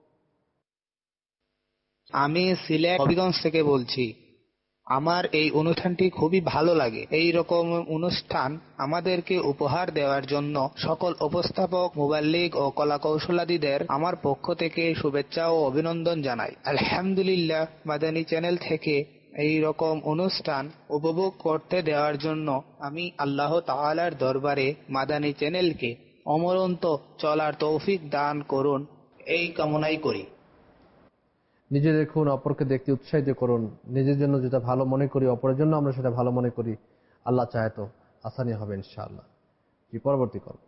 আমি সিলেট হবিগঞ্জ থেকে বলছি। আমার এই অনুষ্ঠানটি খুবই ভালো লাগে। এই রকম অনুষ্ঠান আমাদেরকে উপহার দেওয়ার জন্য সকল উপস্থাপক, মুবাল্লিগ ও কলাকৌশলাদিদের আমার পক্ষ থেকে শুভেচ্ছা ও অভিনন্দন জানাই। আলহামদুলিল্লাহ, মাদানী চ্যানেল থেকে এই রকম অনুষ্ঠান উপভোগ করতে দেওয়ার জন্য আমি আল্লাহ তাআলার দরবারে মাদানী চ্যানেলকে অমরন্ত চলার তৌফিক দান করুন, এই কামনাই করি। নিজে দেখুন, অপরকে দেখতে উৎসাহিত করুন। নিজের জন্য যেটা ভালো মনে করি, অপরের জন্য আমরা সেটা ভালো মনে করি। আল্লাহ চায় তো আসানি হবে ইনশাআল্লাহ। কি পরবর্তী কল।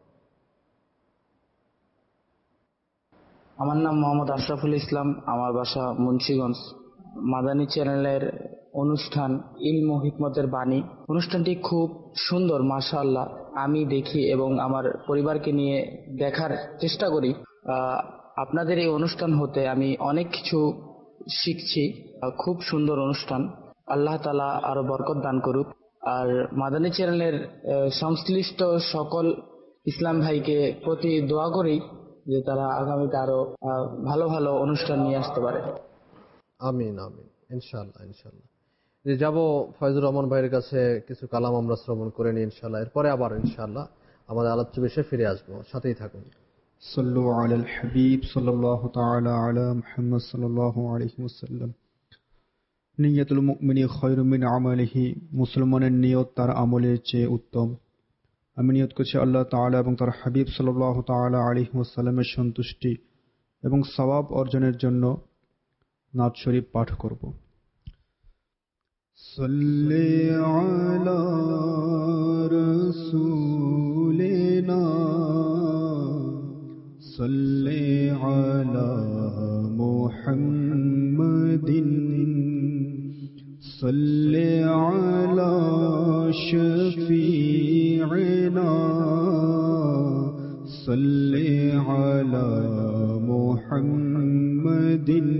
আমার নাম মোহাম্মদ আশরাফুল ইসলাম, আমার বাসা মুন্সিগঞ্জ। মাদানী চ্যানেলের অনুষ্ঠান ইলম ও হিকমতের বাণী, অনুষ্ঠানটি খুব সুন্দর, মাশাআল্লাহ। আমি দেখি এবং আমার পরিবারকে নিয়ে দেখার চেষ্টা করি। আপনাদের এই অনুষ্ঠান হতে আমি অনেক কিছু শিখছি। খুব সুন্দর অনুষ্ঠান, আল্লাহ তাআলা আরো বরকত দান করুক। আর মাদানী চ্যানেলের সংশ্লিষ্ট সকল ইসলাম ভাইকে প্রতি দোয়া করি যে তারা আগামীতে আরো ভালো ভালো অনুষ্ঠান নিয়ে আসতে পারে। আমিন আমিন, ইনশাআল্লাহ ইনশাআল্লাহ। যে যাব ফয়জুর রহমান ভাইয়ের কাছে, কিছু কালাম আমরা শ্রবণ করে নিই ইনশাআল্লাহ। এরপরে আবার ইনশাআল্লাহ আমাদের আলোচ্য বিষয়ে ফিরে আসবো, সাথেই থাকুন। সাল্লু আলাল হাবিব সাল্লাল্লাহু তাআলা আলা মুহাম্মদ সাল্লাল্লাহু আলাইহি ওয়াসাল্লাম। নিয়াতুল মুমিনি খায়রুম মিন আমালিহি, মুসলমানের নিয়ত তার আমলের চেয়ে উত্তম। আমি নিয়ত করছি আল্লাহ তাআলা এবং তার হাবিব সাল্লাল্লাহু তাআলা আলাইহি ওয়াসাল্লামের সন্তুষ্টি এবং সওয়াব অর্জনের জন্য নাত শরীফ পাঠ করব। সাল্লি আলা রাসূলিনা সাল্লি আলা মুহাম্মাদিন সাল্লি আলা শাফিঈনা সাল্লি আলা মুহাম্মাদিন।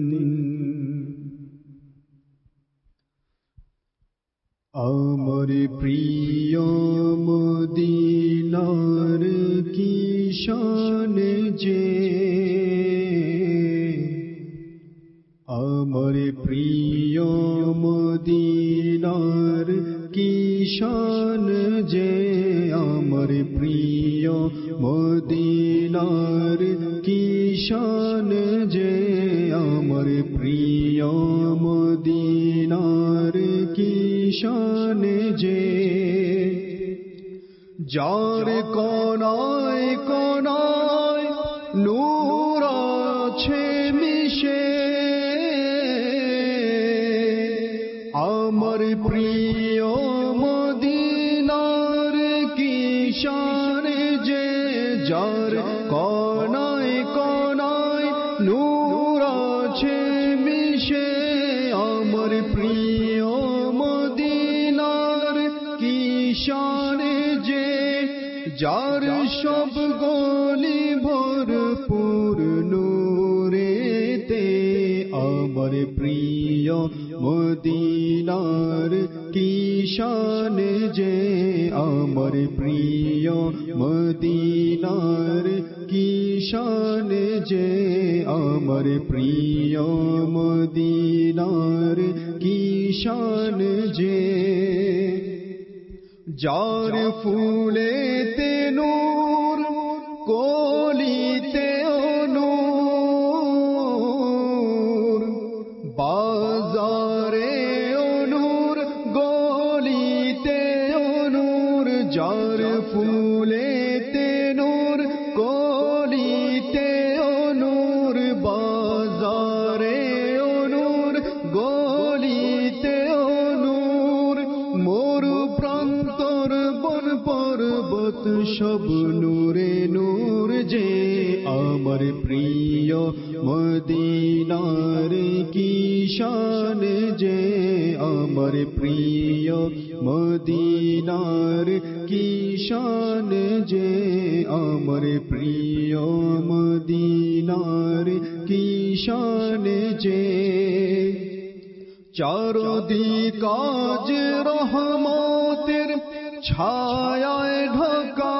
আমার প্রিয় মদিনার কি শান যে, আমার প্রিয় মদিনার কি শান যে, আমার প্রিয় মদিনার কি শান যে, আমার প্রিয় মদিনার কি শান যে, যার কোনায় কোনায় নূর আছে মিশে, আমার প্রিয় মদিনার কি শান যে, যার কোনায় কোনায় নূর আছে মিশে, আমার প্রিয় মদিনার কি শান যে, যার সব গলি ভরপুর নূরেতে, আমার প্রিয় মদিনার কি শান যে, আমার প্রিয় মদিনার কি শান যে, আমার প্রিয় মদিনার কি শান যে, যার ফুলেতে নূর কলিতে নূর, বাজারে নূর গলিতে নূর, যার ফুলেতে নূর কলিতে নূর, বাজারে নূর পর্বত সব নূরে নূর যে আমার প্রিয় মদিনার কি শান যে আমার প্রিয় মদিনার কি শান যে আমার প্রিয় মদিনার কি শান যে চারদিক আজ রহমতের ছায়ায় ঢাকা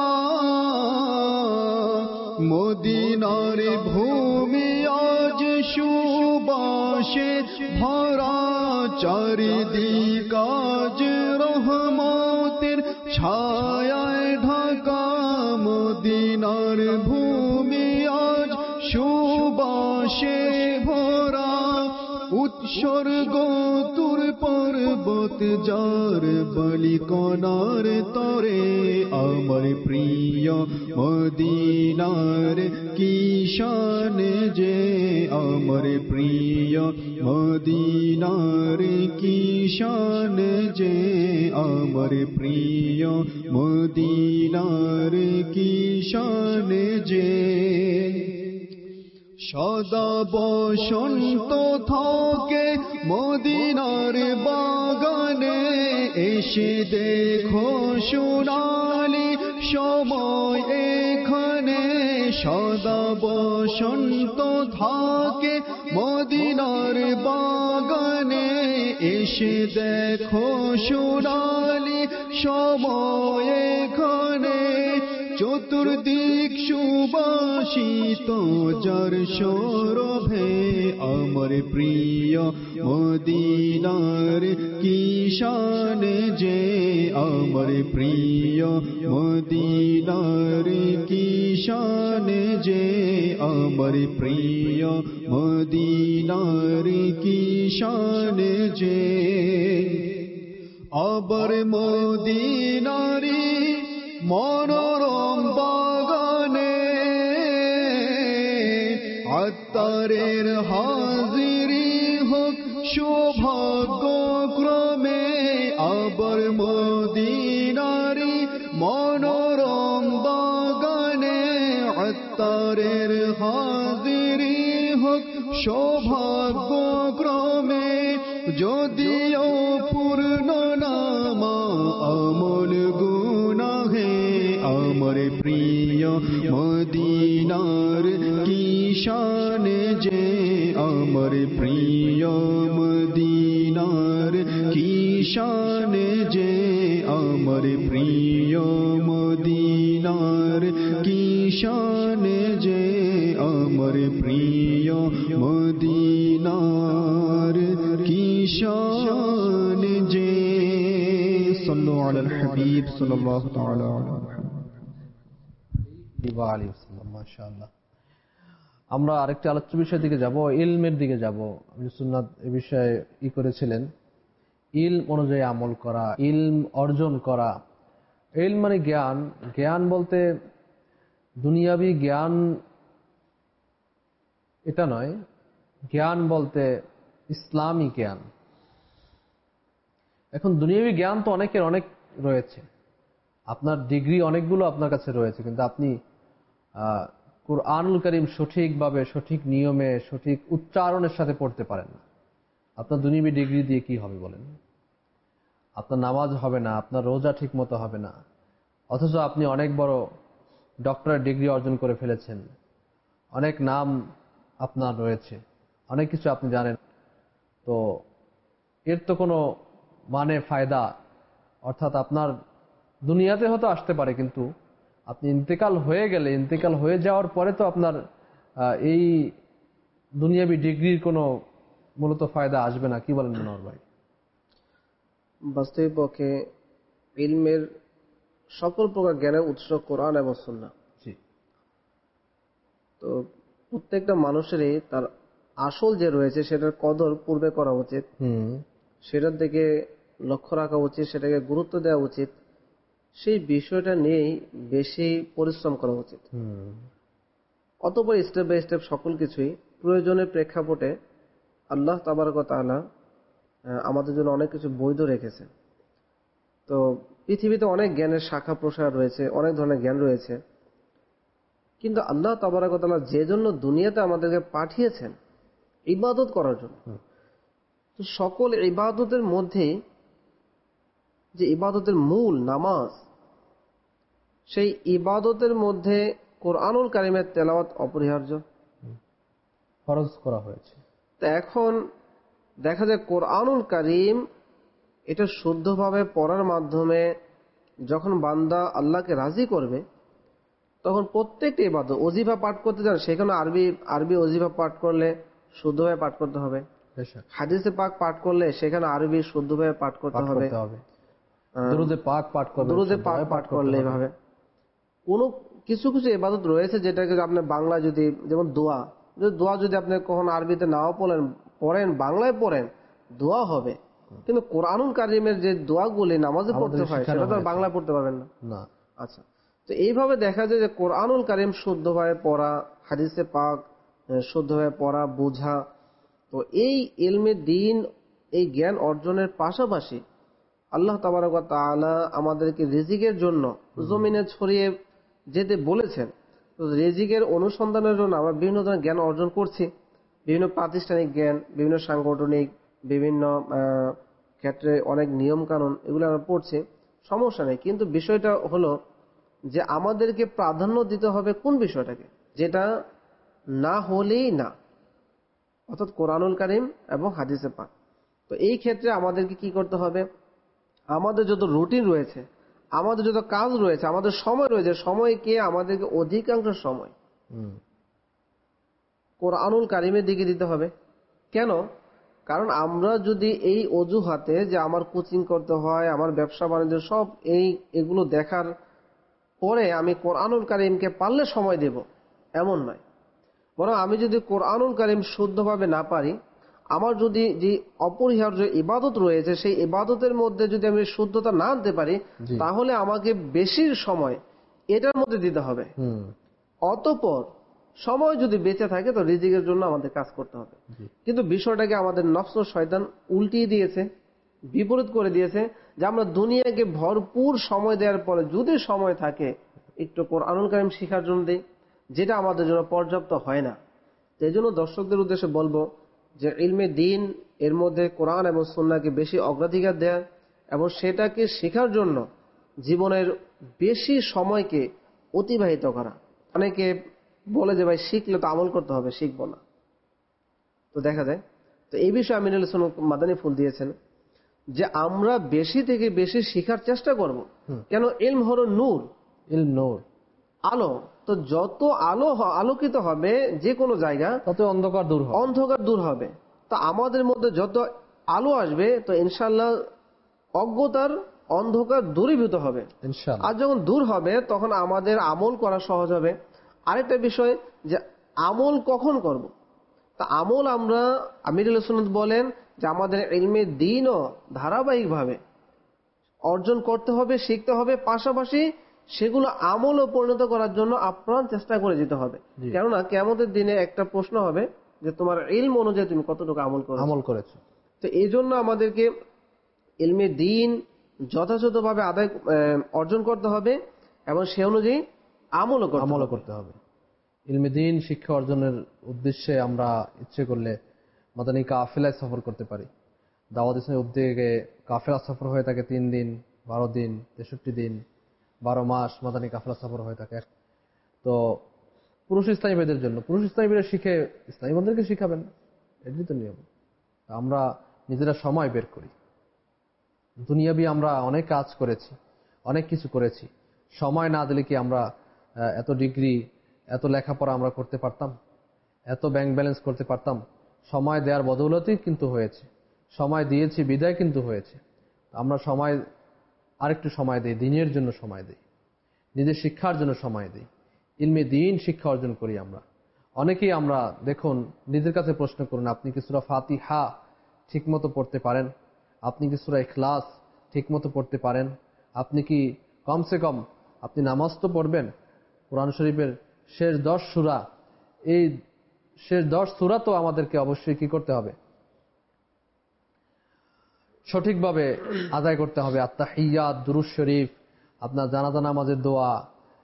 মদিনার ভূমি আজ সুবাসে ভরা চারিদিক আজ রহমতের ছায়ায় ঢাকা মদিনার ভূমি আজ সুবাসে ভরা উৎসর্গ তুর পর্বত যার বলিকনার তরে আমার প্রিয় মদিনার কি শান যে আমার প্রিয় মদিনার কি শান যে আমার প্রিয় মদিনার কি শান যে সদা বসন্ত থাকে মদিনার বাগানে এসে দেখো সোনালি সময় এখানে সদা বসন্ত থাকে মদিনার বাগানে এসে দেখো সোনালি সময় এখানে চতুর্দিক সুবাসিত যার সৌরভে আমার প্রিয় মদিনার কি শান যে আমার প্রিয় মদিনার কি শান যে আমার প্রিয় মদিনার কি শান যে আবার মদিনারি মনোরম বাগানে আত্মারের হাজিরি হোক সৌভাগ্য ক্রমে আবার মদিনারি মনোরম বাগানে আত্মারের হাজিরি হোক সৌভাগ্য ক্রমে যদিও পূর্ণ নামা আমল গুনাহে আমার প্রিয় মদিনার কি শান যে আমার প্রিয় মদিনার কি শান যে আমার প্রিয় মদিনার কি শান যে আমার প্রিয় মদিনার কি শান যে সাল্লু আলাল হাবিব সাল্লাল্লাহু তাআলা আলাইহি ওয়াসাল্লাম। মাশাআল্লাহ। আমরা আরেকটি আলোচ্য বিষয়ের দিকে যাব, ইলমের দিকে যাব। আপনি সুন্নাত এই বিষয়ে ই করেছিলেন, ইলম অনুযায়ী আমল করা, ইলম অর্জন করা। ইলম মানে জ্ঞান। জ্ঞান বলতে দুনিয়াবি জ্ঞান এটা নয়, জ্ঞান বলতে ইসলামী জ্ঞান। এখন দুনিয়াবি জ্ঞান তো অনেকের অনেক রয়েছে, আপনার ডিগ্রি অনেকগুলো আপনার কাছে রয়েছে, কিন্তু আপনি কুরআনুল কারীম সঠিকভাবে সঠিক নিয়মে সঠিক উচ্চারণের সাথে পড়তে পারেন না। আপনার দুনিয়াবি ডিগ্রি দিয়ে কি হবে বলেন? আপনার নামাজ হবে না, আপনার রোজা ঠিক মতো হবে না, অথচ আপনি অনেক বড় ডক্টরেট ডিগ্রি অর্জন করে ফেলেছেন, অনেক নাম আপনার রয়েছে, অনেক কিছু আপনি জানেন, তো এর তো কোনো মানে ফায়দা, অর্থাৎ আপনার দুনিয়াতে হয়তো আসতে পারে, কিন্তু আপনি ইন্তেকাল হয়ে গেলে, ইন্তেকাল হয়ে যাওয়ার পরে তো আপনার এই দুনিয়াবি ডিগ্রির কোনো মূলত ফায়দা আসবে না। কি বলেন মনোহর ভাই? বাস্তবিক পক্ষে ইলমের সকল প্রকার জ্ঞানের উৎস কোরআন এবং সুন্নাহ। তো প্রত্যেকটা মানুষেরই তার আসল যে রয়েছে সেটার কদর পূর্বে করা উচিত, সেটার দিকে লক্ষ্য রাখা উচিত, সেটাকে গুরুত্ব দেওয়া উচিত, সেই বিষয়টা নিয়েই বেশি পরিশ্রম করা উচিত। অতঃপর স্টেপ বাই স্টেপ সকল কিছুই প্রয়োজনের প্রেক্ষাপটে আল্লাহ তাবারক ওয়া তাআলা আমাদের জন্য অনেক কিছু বৈধ রেখেছে। তো পৃথিবীতে অনেক জ্ঞানের শাখা প্রসার রয়েছে, অনেক ধরনের জ্ঞান রয়েছে, কিন্তু আল্লাহ তাবারক ওয়া তাআলা যে জন্য দুনিয়াতে আমাদেরকে পাঠিয়েছেন ইবাদত করার জন্য, তো সকল ইবাদতের মধ্যে যে ইবাদতের মূল নামাজ, সেই ইবাদতের মধ্যে কোরআনুল কারীমের তেলাওয়াত অপরিহার্য, ফরজ করা হয়েছে। তো এখন দেখা যায় কোরআনুল কারীম এটা শুদ্ধভাবে পড়ার মাধ্যমে যখন বান্দা আল্লাহকে রাজি করবে, তখন প্রত্যেকটি ইবাদত, ওজিফা পাঠ করতে যান সেখানে আরবি আরবি ওজিফা পাঠ করলে শুদ্ধভাবে পাঠ করতে হবে, হাদিসে পাক পাঠ করলে সেখানে আরবি শুদ্ধভাবে পাঠ করতে হবে, দুরুদে পাক পাঠ করলে দুরুদে পাক পাঠ করলে এভাবে। কোনো কিছু কিছু ইবাদত রয়েছে যেটাকে আপনি বাংলা যদি, যেমন দোয়া, দোয়া যদি আপনি কখনো আরবিতে নাও পড়েন পড়েন বাংলায় পড়েন দোয়া হবে, কিন্তু কোরআনুল কারীমের যে দোয়াগুলি নামাজে পড়তে হয় সেটা তো বাংলায় পড়তে পারবেন না। আচ্ছা, তো এইভাবে দেখা যায় যে কোরআনুল কারীম শুদ্ধভাবে পড়া, হাদিসে পাক শুদ্ধভাবে পড়া, বোঝা, তো এই ইলমে দ্বীন, এই জ্ঞান অর্জনের পাশাপাশি আল্লাহ তাবারক ওয়া তাআলা আমাদেরকে রিজিকের জন্য জমিনে ছড়িয়ে যেতে বলেছেন। তো রিজিকের অনুসন্ধানের জন্য আমরা বিভিন্ন ধরনের জ্ঞান অর্জন করছি, বিভিন্ন প্রাতিষ্ঠানিক জ্ঞান, বিভিন্ন সাংগঠনিক, বিভিন্ন ক্ষেত্রে অনেক নিয়ম কানুন, এগুলো আমরা পড়ছি, সমস্যা নেই। কিন্তু বিষয়টা হলো যে আমাদেরকে প্রাধান্য দিতে হবে কোন বিষয়টাকে, যেটা না হলেই না, অর্থাৎ কোরআনুল কারীম এবং হাদিসে পাক। তো এই ক্ষেত্রে আমাদেরকে কি করতে হবে, আমাদের যত রুটিন রয়েছে, আমাদের যত কাজ রয়েছে, আমাদের সময় রয়েছে, সময়কে আমাদেরকে অধিকাংশ সময় কোরআনুল কারীমের দিকে দিতে হবে। কেন? কারণ আমরা যদি এই অজুহাতে যে আমার কোচিং করতে হয়, আমার ব্যবসা বাণিজ্য সব এই এগুলো দেখার পরে আমি কোরআনুল কারীমকে পারলে সময় দেব, এমন নয়। বরং আমি যদি কোরআনুল কারীম শুদ্ধভাবে না পারি, আমার যদি যে অপরিহার্য ইবাদত রয়েছে সেই ইবাদতের মধ্যে যদি আমি শুদ্ধতা না আনতে পারি, তাহলে আমাকে বেশি সময় এটার মধ্যে দিতে হবে। অতঃপর সময় যদি বেঁচে থাকে তো রিজিকের জন্য আমাদের কাজ করতে হবে। কিন্তু বিষয়টাকে আমাদের নফস ও শয়তান উল্টিয়ে দিয়েছে, বিপরীত করে দিয়েছে, যে আমরা দুনিয়াকে ভরপুর সময় দেওয়ার পরে যদি সময় থাকে একটু কোরআনুল কারীম শেখার জন্য দিই, যেটা আমাদের জন্য পর্যাপ্ত হয় না। এই জন্য দর্শকদের উদ্দেশ্যে বলবো যে ইলমে দ্বীন এর মধ্যে কোরআন এবং সুন্নাহকে বেশি অগ্রাধিকার দেয়া এবং সেটাকে শেখার জন্য জীবনের বেশি সময়কে অতিবাহিত করা। অনেকে বলে যে ভাই শিখলে তো আমল করতে হবে, শিখবো না। তো দেখা যায়, তো এই বিষয়ে আমিনুল ইসলাম মাদানী ফুল দিয়েছেন যে আমরা বেশি থেকে বেশি শেখার চেষ্টা করব। কেন? ইলম হলো নূর, ইলম নূর, আলো। তো যত আলো আলোকিত হবে যে কোনো জায়গা, তত অন্ধকার দূর হবে, অন্ধকার দূর হবে। তো আমাদের মধ্যে যত আলো আসবে তো ইনশাআল্লাহ অজ্ঞতার অন্ধকার দূরীভূত হবে। আর যখন দূর হবে তখন আমাদের আমল করা সহজ হবে। আরেকটা বিষয় যে আমল কখন করব, তা আমল আমরা আমিরুল সুন্নাত বলেন যে আমাদের ইলমে দ্বীনও ধারাবাহিকভাবে অর্জন করতে হবে, শিখতে হবে, পাশাপাশি সেগুলো আমলও পরিণত করার জন্য আপ্রাণ চেষ্টা করে যেতে হবে। কেননা কিয়ামতের দিনে একটা প্রশ্ন হবে যে তোমার ইলম অনুযায়ী তুমি কতটুকু আমল করেছো আমল করেছো তো এই জন্য আমাদেরকে ইলমে দ্বীন যথাযথভাবে আদায় অর্জন করতে হবে এবং সে অনুযায়ী আমলও আমলও করতে হবে। ইলমে দ্বীন শিক্ষা অর্জনের উদ্দেশ্যে আমরা ইচ্ছে করলে মাদানী কাফেলায় সফর করতে পারি। দাওয়াত ইসলামের উদ্যোগে কাফেলা সফর হয়ে থাকে তিন দিন, বারো দিন, তেষট্টি দিন, বারো মাস মাদানী কাফেলা সফর হয়ে থাকে। তো পুরুষ ইসলামী ভাইদের জন্য, পুরুষ ইসলামী ভাইরা শিখে ইসলামী ভাইদেরকে শিখাবেন, এটাই তো নিয়ম। আমরা নিজেরা সময় বের করি। দুনিয়াবি আমরা অনেক কাজ করেছি, অনেক কিছু করেছি, সময় না দিলে কি আমরা এত ডিগ্রি, এত লেখাপড়া আমরা করতে পারতাম, এত ব্যাংক ব্যালেন্স করতে পারতাম? সময় দেওয়ার বদৌলতেই কিন্তু হয়েছে, সময় দিয়েছি বিদায় কিন্তু হয়েছে। আমরা সময় আরেকটু সময় দিই, দিনের জন্য সময় দিই, নিজের শিক্ষার জন্য সময় দিই, ইলমে দ্বীন শিক্ষা অর্জন করি। আমরা অনেকেই আমরা দেখুন নিজের কাছে প্রশ্ন করুন, আপনি কি সূরা ফাতিহা ঠিক মতো পড়তে পারেন? আপনি কি সূরা ইখলাস ঠিক মতো পড়তে পারেন? আপনি কি কমসে কম আপনি নামাজ তো পড়বেন, কোরআন শরীফের শেষ দশ সূরা, এই শেষ দশ সূরা তো আমাদেরকে অবশ্যই কি করতে হবে, সঠিকভাবে আদায় করতে হবে। আত্তাহিয়াত, দুরূদ শরীফ, আপনার জানাজা নামাজের দোয়া,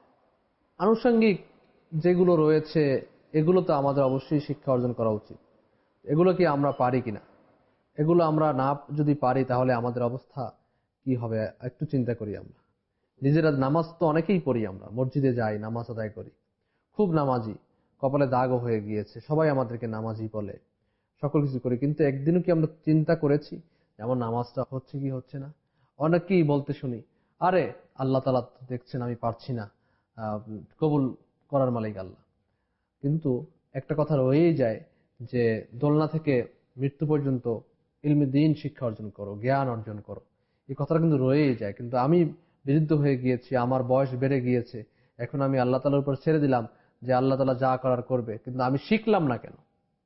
আনুষঙ্গিক যেগুলো রয়েছে এগুলো তো আমাদের অবশ্যই শিক্ষা অর্জন করা উচিত। এগুলো কি আমরা পারি কিনা? এগুলো আমরা না যদি পারি তাহলে আমাদের অবস্থা কি হবে একটু চিন্তা করি। আমরা নিজেরা নামাজ তো অনেকেই পড়ি, আমরা মসজিদে যাই, নামাজ আদায় করি, খুব নামাজি, কপালে দাগও হয়ে গিয়েছে, সবাই আমাদেরকে নামাজি বলে, সকল কিছু করি, কিন্তু একদিনও কি আমরা চিন্তা করেছি আমার নামাজটা হচ্ছে কি হচ্ছে না? অনেকেই বলতে শুনি, আরে আল্লাহ তাআলা দেখছেন, আমি পারছি না, কবুল করার মালিক আল্লাহ। কিন্তু একটা কথা রয়েই যায় যে দোলনা থেকে মৃত্যু পর্যন্ত ইলমে দ্বীন শিক্ষা অর্জন করো, জ্ঞান অর্জন করো, এই কথাটা কিন্তু রয়েই যায়। কিন্তু আমি বিরুদ্ধ হয়ে গিয়েছি, আমার বয়স বেড়ে গিয়েছে, এখন আমি আল্লাহ তাআলার উপর ছেড়ে দিলাম যে আল্লাহ তাআলা যা করার করবে, কিন্তু আমি শিখলাম না কেন?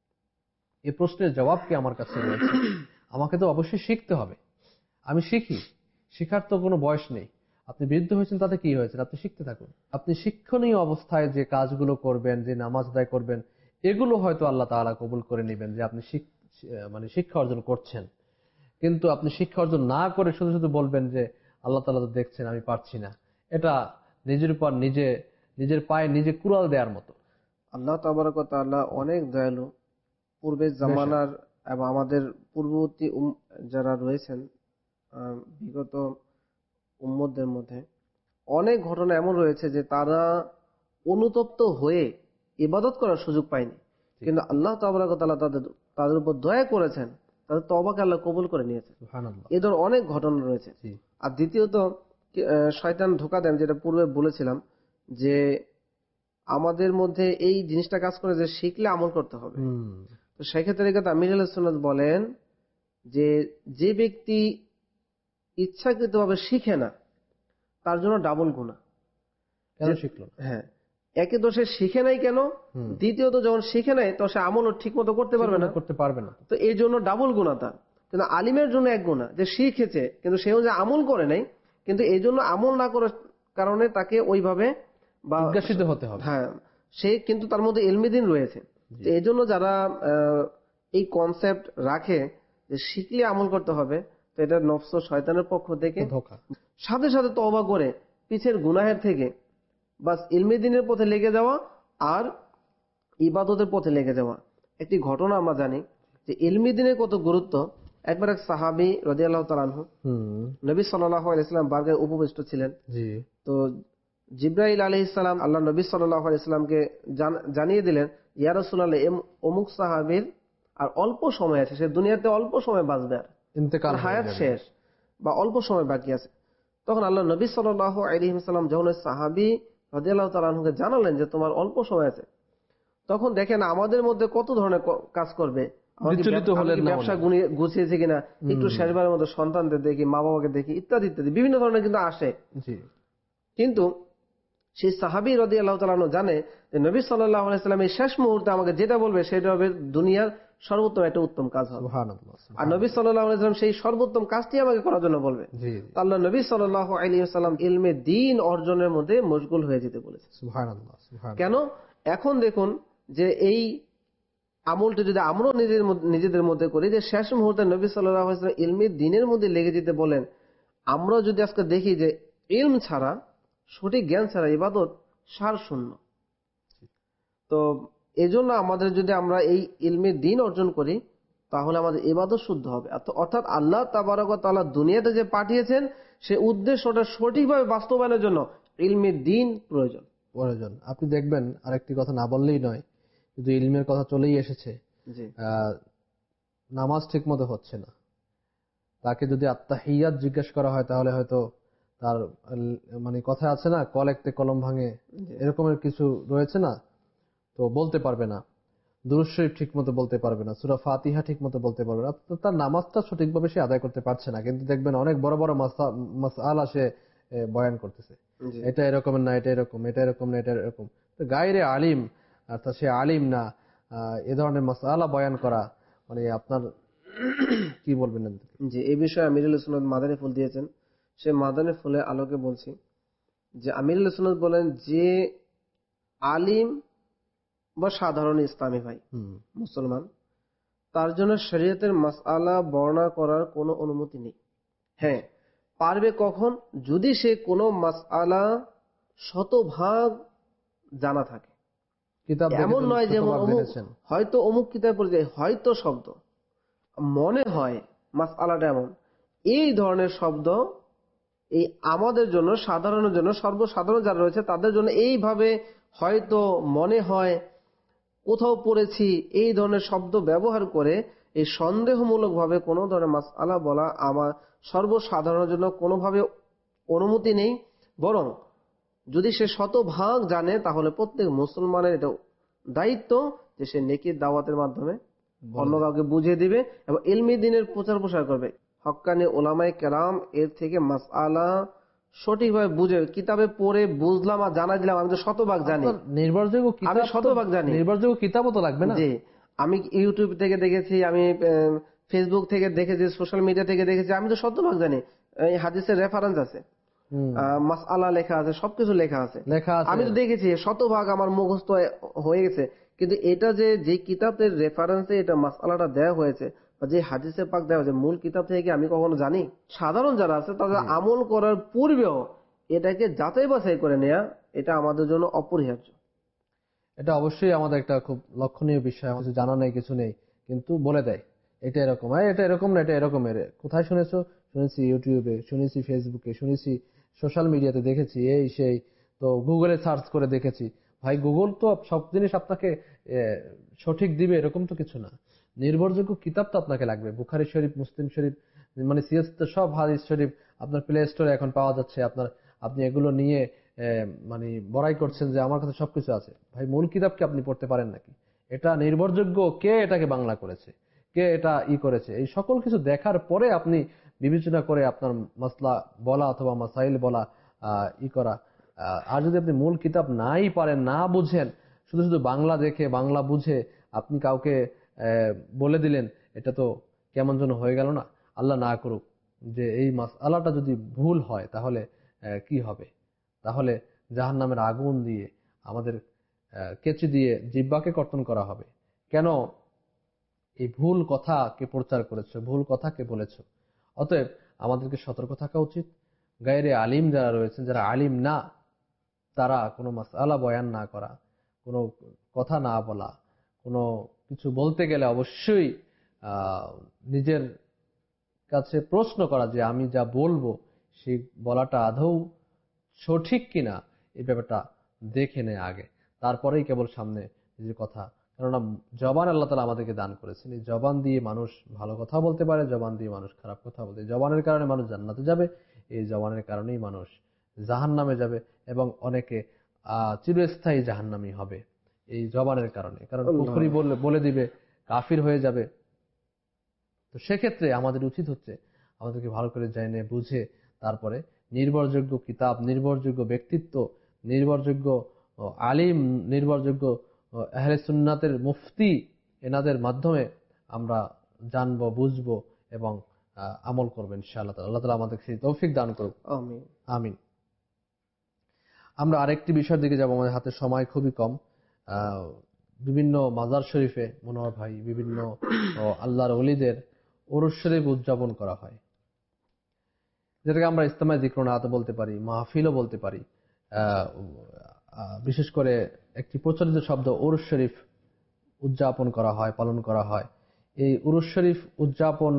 এই প্রশ্নের জবাব কি আমার কাছে রয়েছে? আমাকে তো অবশ্যই শিখতে হবে। আমি শিখি, শিখার তো কোনো বয়স নেই। আপনি বৃদ্ধ হয়েছেন তাতে কি হয়েছে? আপনি শিখতে থাকুন। আপনি শিক্ষণীয় অবস্থায় যে কাজগুলো করবেন, যে নামাজ আদায় করবেন, এগুলো হয়তো আল্লাহ তাআলা কবুল করে নেবেন যে আপনি মানে শিক্ষা অর্জন করছেন। কিন্তু আপনি শিক্ষা অর্জন না করে শুধু শুধু বলবেন যে আল্লাহ তাআলা তো দেখছেন, আমি পারছি না, এটা নিজের উপর নিজে নিজের পায়ে নিজে কুড়াল দেওয়ার মতো। আল্লাহ তাবারক ওয়া তাআলা অনেক দয়ালু। পূর্বের জামানার এবং আমাদের পূর্ববর্তী যারা রয়েছেন বিগত উম্মতদের মধ্যে অনেক ঘটনা এমন রয়েছে যে তারা অনুতপ্ত হয়ে ইবাদত করার সুযোগ পায়নি, কিন্তু আল্লাহ তাবারক ওয়া তাআলা তাদের তাদের উপর দয়া করেছেন, তাদের তওবাকে আল্লাহ কবুল করে নিয়েছেন। সুবহানাল্লাহ। এই ধরনের অনেক ঘটনা রয়েছে। আর দ্বিতীয়ত শয়তান ধোঁকা দেন, যেটা পূর্বে বলেছিলাম যে আমাদের মধ্যে এই জিনিসটা কাজ করে যে শিখলে আমল করতে হবে। তো সেক্ষেত্রে আমির আহলে সুন্নাত বলেন যে যে ব্যক্তি ইচ্ছাকৃতভাবে শিখে না তার জন্য ডাবল গুনাহ। কেন শিখলো? হ্যাঁ, একে তো সে শিখে নাই কেন, দ্বিতীয়ত যখন শিখে নাই তো সে আমলও ঠিক মতো করতে পারবে না করতে পারবে না তো এই জন্য ডাবল গুনাহ তার। কিন্তু আলিমের জন্য এক গুনাহ, যে শিখেছে কিন্তু সেও যে আমল করে নাই, কিন্তু এই জন্য আমল না করার কারণে তাকে ওইভাবে বা জিজ্ঞাসিত হতে হবে। হ্যাঁ, সে কিন্তু তার মধ্যে ইলমি দ্বীন রয়েছে। এই জন্য যারা এই কনসেপ্ট রাখে যে শিখলে আমল করতে হবে, তো এটা নফস ও শয়তানের পক্ষ থেকে ধোঁকা। সাথে সাথে তওবা করে পিছের গুনাহের থেকে বাস ইলমি দ্বীনের পথে লেগে যাওয়া আর ইবাদতের পথে লেগে যাওয়া। একটি ঘটনা আমরা জানি যে ইলমি দ্বীনের কত গুরুত্ব। একবার এক সাহাবী রাদিয়াল্লাহু তাআলা আনহু নবী সাল্লাল্লাহু আলাইহি ওয়াসাল্লাম বারগায় উপবিষ্ট ছিলেন। তো জিবরাইল আলাইহিস সালাম আল্লাহ নবী সাল্লাল্লাহু আলাইহি ওয়াসাল্লামকে জানিয়ে দিলেন, ইয়া রাসূলুল্লাহ, অমুক সাহাবীর আর অল্প সময় আছে, সে দুনিয়াতে অল্প সময় বাঁচবে, আর ইন্তেকাল, হায়াত শেষ বা অল্প সময় বাকি আছে। তখন আল্লাহ নবী সাল্লাল্লাহু আলাইহি ওয়াসাল্লাম যখন সাহাবী রাদিয়াল্লাহু তাআলা আনহুকে জানালেন যে তোমার অল্প সময় আছে, তখন দেখেন আমাদের মধ্যে কত ধরনের কাজ করবে। ব্যবসা গুছিয়েছে কিনা, একটু শেষবারের মতো সন্তানদের দেখি, মা বাবাকে দেখি, ইত্যাদি ইত্যাদি বিভিন্ন ধরনের কিন্তু আসে। কিন্তু সেই সাহাবী রাদিয়াল্লাহু তাআলা আনহু জানে যে নবী সাল্লাল্লাহু আলাইহি ওয়াসাল্লাম এই শেষ মুহূর্তে আমাকে যেটা বলবে সেটা হবে দুনিয়ার সর্বোত্তম একটা উত্তম কাজ হবে। সুবহানাল্লাহ। আর নবী সাল্লাল্লাহু আলাইহি ওয়াসাল্লাম সেই সর্বোত্তম কাজটি আমাকে করার জন্য বলবে। আল্লাহ নবী সাল্লাল্লাহু আলাইহি ওয়াসাল্লাম ইলমে দ্বীন অর্জনের মধ্যে মশগুল হয়ে যেতে বলেছে। সুবহানাল্লাহ। কেন? এখন দেখুন যে এই আমলটা যদি আমরাও নিজেদের নিজেদের মধ্যে করি, যে শেষ মুহূর্তে নবী সাল্লাল্লাহু আলাইহি ওয়াসাল্লাম ইলমে দ্বীনের মধ্যে লেগে যেতে বলেন, আমরা যদি আজকে দেখি যে ইলম ছাড়া, সঠিক জ্ঞান ছাড়া ইবাদত সার শূন্য। তো এজন্য আমাদের যদি আমরা এই ইলমে দ্বীন অর্জন করি তাহলে আমাদের ইবাদত শুদ্ধ হবে। অর্থাৎ আল্লাহ তাবারক ওয়া তাআলা দুনিয়াতে যে পাঠিয়েছেন সে উদ্দেশ্যটা সঠিকভাবে বাস্তবায়নের জন্য ইলমে দ্বীন প্রয়োজন প্রয়োজন আপনি দেখবেন আরেকটি কথা না বললেই নয়, কিন্তু ইলমের কথা চলেই এসেছে, নামাজ ঠিক মতো হচ্ছে না, তাকে যদি আত্তাহিয়াত জিজ্ঞেস করা হয় তাহলে হয়তো তার মানে কথা আছে না, কলেকতে কলম ভাঙে, এরকমের কিছু রয়েছে না, তো বলতে পারবে না, দুরূদ শরীফ ঠিক মতো বলতে পারবে না, সূরা ফাতিহা ঠিক মতো বলতে পারবে না, তার নামাজটা সঠিকভাবে সে আদায় করতে পারছে না। কিন্তু দেখবেন অনেক বড় বড় মাসআলা সে বয়ান করতেছে, এটা এরকমের না, এটা এরকম, এটা এরকম না, এটা এরকম, তো গায়রে আলিম, অর্থাৎ সে আলিম না, এ ধরনের মাসআলা বয়ান করা মানে আপনার কি বলবেন? যে এই বিষয়ে আমিরুল সুন্নাত মাদানী ফুল দিয়েছেন, সে মাদানী ফুলের আলোকে বলছি যে আমিরুল সুন্নাত বলেন যে আলিম বা সাধারণ ইসলামী ভাই মুসলমান তার জন্য শরীয়তের মাসআলা বর্ণনা করার কোনো অনুমতি নেই। হ্যাঁ, পারবে কখন? যদি সে কোনো মাসআলা শতভাগ জানা থাকে। এমন নয় যেমন অমুক হয়তো অমুক কিতাব পড়ে যায়, হয়তো শব্দ মনে হয় মাসআলাটা এমন, এই ধরনের শব্দ এই আমাদের জন্য, সাধারণের জন্য, সর্বসাধারণ যারা রয়েছে তাদের জন্য এইভাবে হয়তো মনে হয় কোথাও পড়েছি এই ধরনের শব্দ ব্যবহার করে এই সন্দেহমূলক ভাবে কোনো ধরনের মাসআলা বলা আমার সর্বসাধারণের জন্য কোনোভাবে অনুমতি নেই। বরং যদি সে শতভাগ জানে তাহলে প্রত্যেক মুসলমানের এটা দায়িত্ব যে সে নেকির দাওয়াতের মাধ্যমে অন্য কাউকে বুঝিয়ে দিবে এবং ইলমি দ্বীনের প্রচার প্রসার করবে। হক্কানি ওলামায়ে কেরাম এর থেকে মাসআলা সঠিকভাবে বুঝে কিতাবে পড়ে বুঝলাম আর জানা দিলাম, আমি তো শতভাগ জানি, নির্ভরযোগ্য আমি শতভাগ জানি, নির্ভরযোগ্য কিতাবও তো লাগবে না। জি, আমি ইউটিউব থেকে দেখেছি, আমি ফেসবুক থেকে দেখেছি, সোশ্যাল মিডিয়া থেকে দেখেছি, আমি তো শতভাগ জানি। এই হাদিসের রেফারেন্স আছে, মাসআলা লেখা আছে, সবকিছু লেখা আছে, আমি তো দেখেছি, শতভাগ আমার মুখস্থ হয়ে গেছে। কিন্তু এটা যে যে কিতাবের রেফারেন্সে এটা মাসআলাটা দেওয়া হয়েছে বা যে হাদিসে পাক দেওয়া হয়েছে মূল কিতাব থেকে আমি কখনো জানি? সাধারণ যারা আছে তাদের আমল করার পূর্বেও এটাকে যাচাই বাছাই করে নেওয়া এটা আমাদের জন্য অপরিহার্য। এটা অবশ্যই আমাদের একটা খুব লক্ষণীয় বিষয়। আমাদের জানা নেই, কিছু নেই, কিন্তু বলে দেয় এটা এরকম, এটা এরকম না, এটা এরকম। এর কোথায় শুনেছো? শুনেছি ইউটিউবে, শুনেছি ফেসবুকে, শুনেছি সোশ্যাল মিডিয়াতে, দেখেছি এই সেই, তো গুগলে সার্চ করে দেখেছি। ভাই গুগল তো সব জিনিস আপনাকে সঠিক দিবে এরকম তো কিছু না। নির্ভরযোগ্য কিতাব তো আপনাকে লাগবে। বুখারী শরীফ, মুসলিম শরীফ, মানে সিয়াসত সব হাদিস শরীফ আপনার প্লে স্টোরে এখন পাওয়া যাচ্ছে। আপনার আপনি এগুলো নিয়ে মানে বড়াই করছেন যে আমার কাছে সবকিছু আছে। ভাই মূল কিতাব কি আপনি পড়তে পারেন নাকি? এটা নির্ভরযোগ্য, কে এটাকে বাংলা করেছে, কে এটা ই করেছে, এই সকল কিছু দেখার পরে আপনি বিবেচনা করে আপনার মাসলা বলা অথবা মাসাইল বলা ই করা। আর যদি আপনি মূল কিতাব নাই পারেন, না বুঝেন, শুধু শুধু বাংলা দেখে বাংলা বুঝে আপনি কাউকে বলে দিলেন, এটা তো কেমন যেন হয়ে গেল না? আল্লাহ না করুক যে এই মাসআলাটা যদি ভুল হয় তাহলে কি হবে? তাহলে জাহান্নামের আগুন দিয়ে আমাদের কেচি দিয়ে জিহ্বাকে কর্তন করা হবে। কেন? এই ভুল কথাকে প্রচার করেছো, ভুল কথাকে বলেছো। অতএব আমাদেরকে সতর্ক থাকা উচিত। গায়রে আলিম যারা রয়েছেন, যারা আলিম না, তারা কোনো মাসআলা বয়ান না করা, কোনো কথা না বলা, কোনো কিছু বলতে গেলে অবশ্যই নিজের কাছে প্রশ্ন করা যে আমি যা বলবো সেই বলাটা আদৌ সঠিক কিনা, এই ব্যাপারটা দেখে নেয় আগে, তারপরেই কেবল সামনে নিজের কথা। কেননা জবান আল্লাহ তাআলা আমাদেরকে দান করেছেন, এই জবান দিয়ে মানুষ ভালো কথা বলতে পারে, জবান দিয়ে মানুষ খারাপ কথা বলতে। জবানের কারণে মানুষ জান্নাতে যাবে, এই জবানের কারণেই মানুষ জাহান্নামে যাবে, এবং অনেকে আহ চিরস্থায়ী জাহান্নামী হবে এই জবানের কারণে। কারণ কুফরি বলে বলে দিবে, কাফির হয়ে যাবে। তো সেক্ষেত্রে আমাদের উচিত হচ্ছে আমাদেরকে ভালো করে জেনে বুঝে তারপরে নির্ভরযোগ্য কিতাব, নির্ভরযোগ্য ব্যক্তিত্ব, নির্ভরযোগ্য আলিম, নির্ভরযোগ্য আহলে সুন্নাতের মুফতি, এনাদের মাধ্যমে আমরা জানবো, বুঝবো এবং আমল করবো ইনশাআল্লাহ। আল্লাহ তাআলা আমাদেরকে সেই তৌফিক দান করুক, আমিন আমিন। আমরা আরেকটি বিষয়ের দিকে যাবো, আমাদের হাতে সময় খুবই কম। বিভিন্ন মাজার শরীফে মনোহর ভাই বিভিন্ন আল্লাহর ওলিদের উরুস শরীফ উদযাপন করা হয়, যেটাকে আমরা ইজতেমায়ে যিকরুন-নাত বলতে পারি, মাহফিলও বলতে পারি। বিশেষ করে একটি প্রচলিত শব্দ উরুস শরীফ উদযাপন করা হয়, পালন করা হয়। এই উরুস শরীফ উদযাপন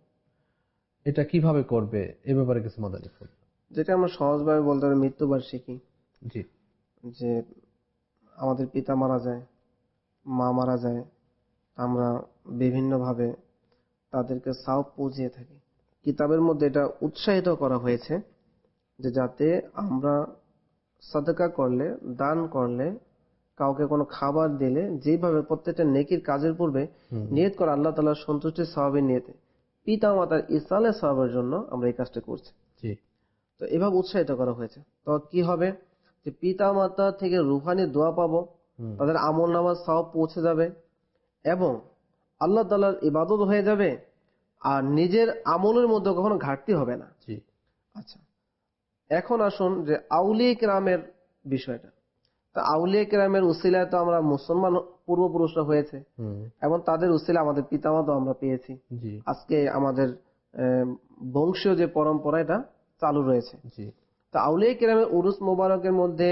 এটা কিভাবে করবে এ ব্যাপারে কিছু মতামত। যেটা আমরা সহজভাবে বলতে পারি মৃত্যুবার্ষিকী। জি, যে আমাদের পিতা মারা যায়, মা মারা যায়, আমরা বিভিন্নভাবে তাদেরকে সাওয়াব পৌঁছিয়ে থাকি। কিতাবের মধ্যে এটা উৎসাহিত করা হয়েছে যে যাতে আমরা সাদকা করলে, দান করলে, কাউকে কোনো খাবার দিলে যেভাবে প্রত্যেকটা নেকির কাজের পূর্বে নিয়ত করা আল্লাহ তাআলার সন্তুষ্টির সওয়াবের নিয়তে পিতা মাতার ইসালের সওয়াবের জন্য আমরা এই কাজটা করছি। তো এভাবে উৎসাহিত করা হয়েছে। তো কি হবে যে পিতা মাতা থেকে রুহানি দোয়া পাবো, তাদের আমল নামাজ সওয়াব পৌঁছে যাবে এবং আল্লাহ তাআলার ইবাদত হয়ে যাবে, আর নিজের আমলের মধ্যে কখনো ঘাটতি হবে না। আচ্ছা, এখন আসুন যে আউলিয়া কেরামের বিষয়টা। তা আউলিয়া কেরামের উসিলায় তো আমরা মুসলমান পূর্বপুরুষরা হয়েছে এবং তাদের উসিলা আমাদের পিতামাতা আমরা পেয়েছি। আজকে আমাদের বংশীয় যে পরম্পরা এটা চালু রয়েছে। তা আউলিয়া কেরামের উরুস মোবারকের মধ্যে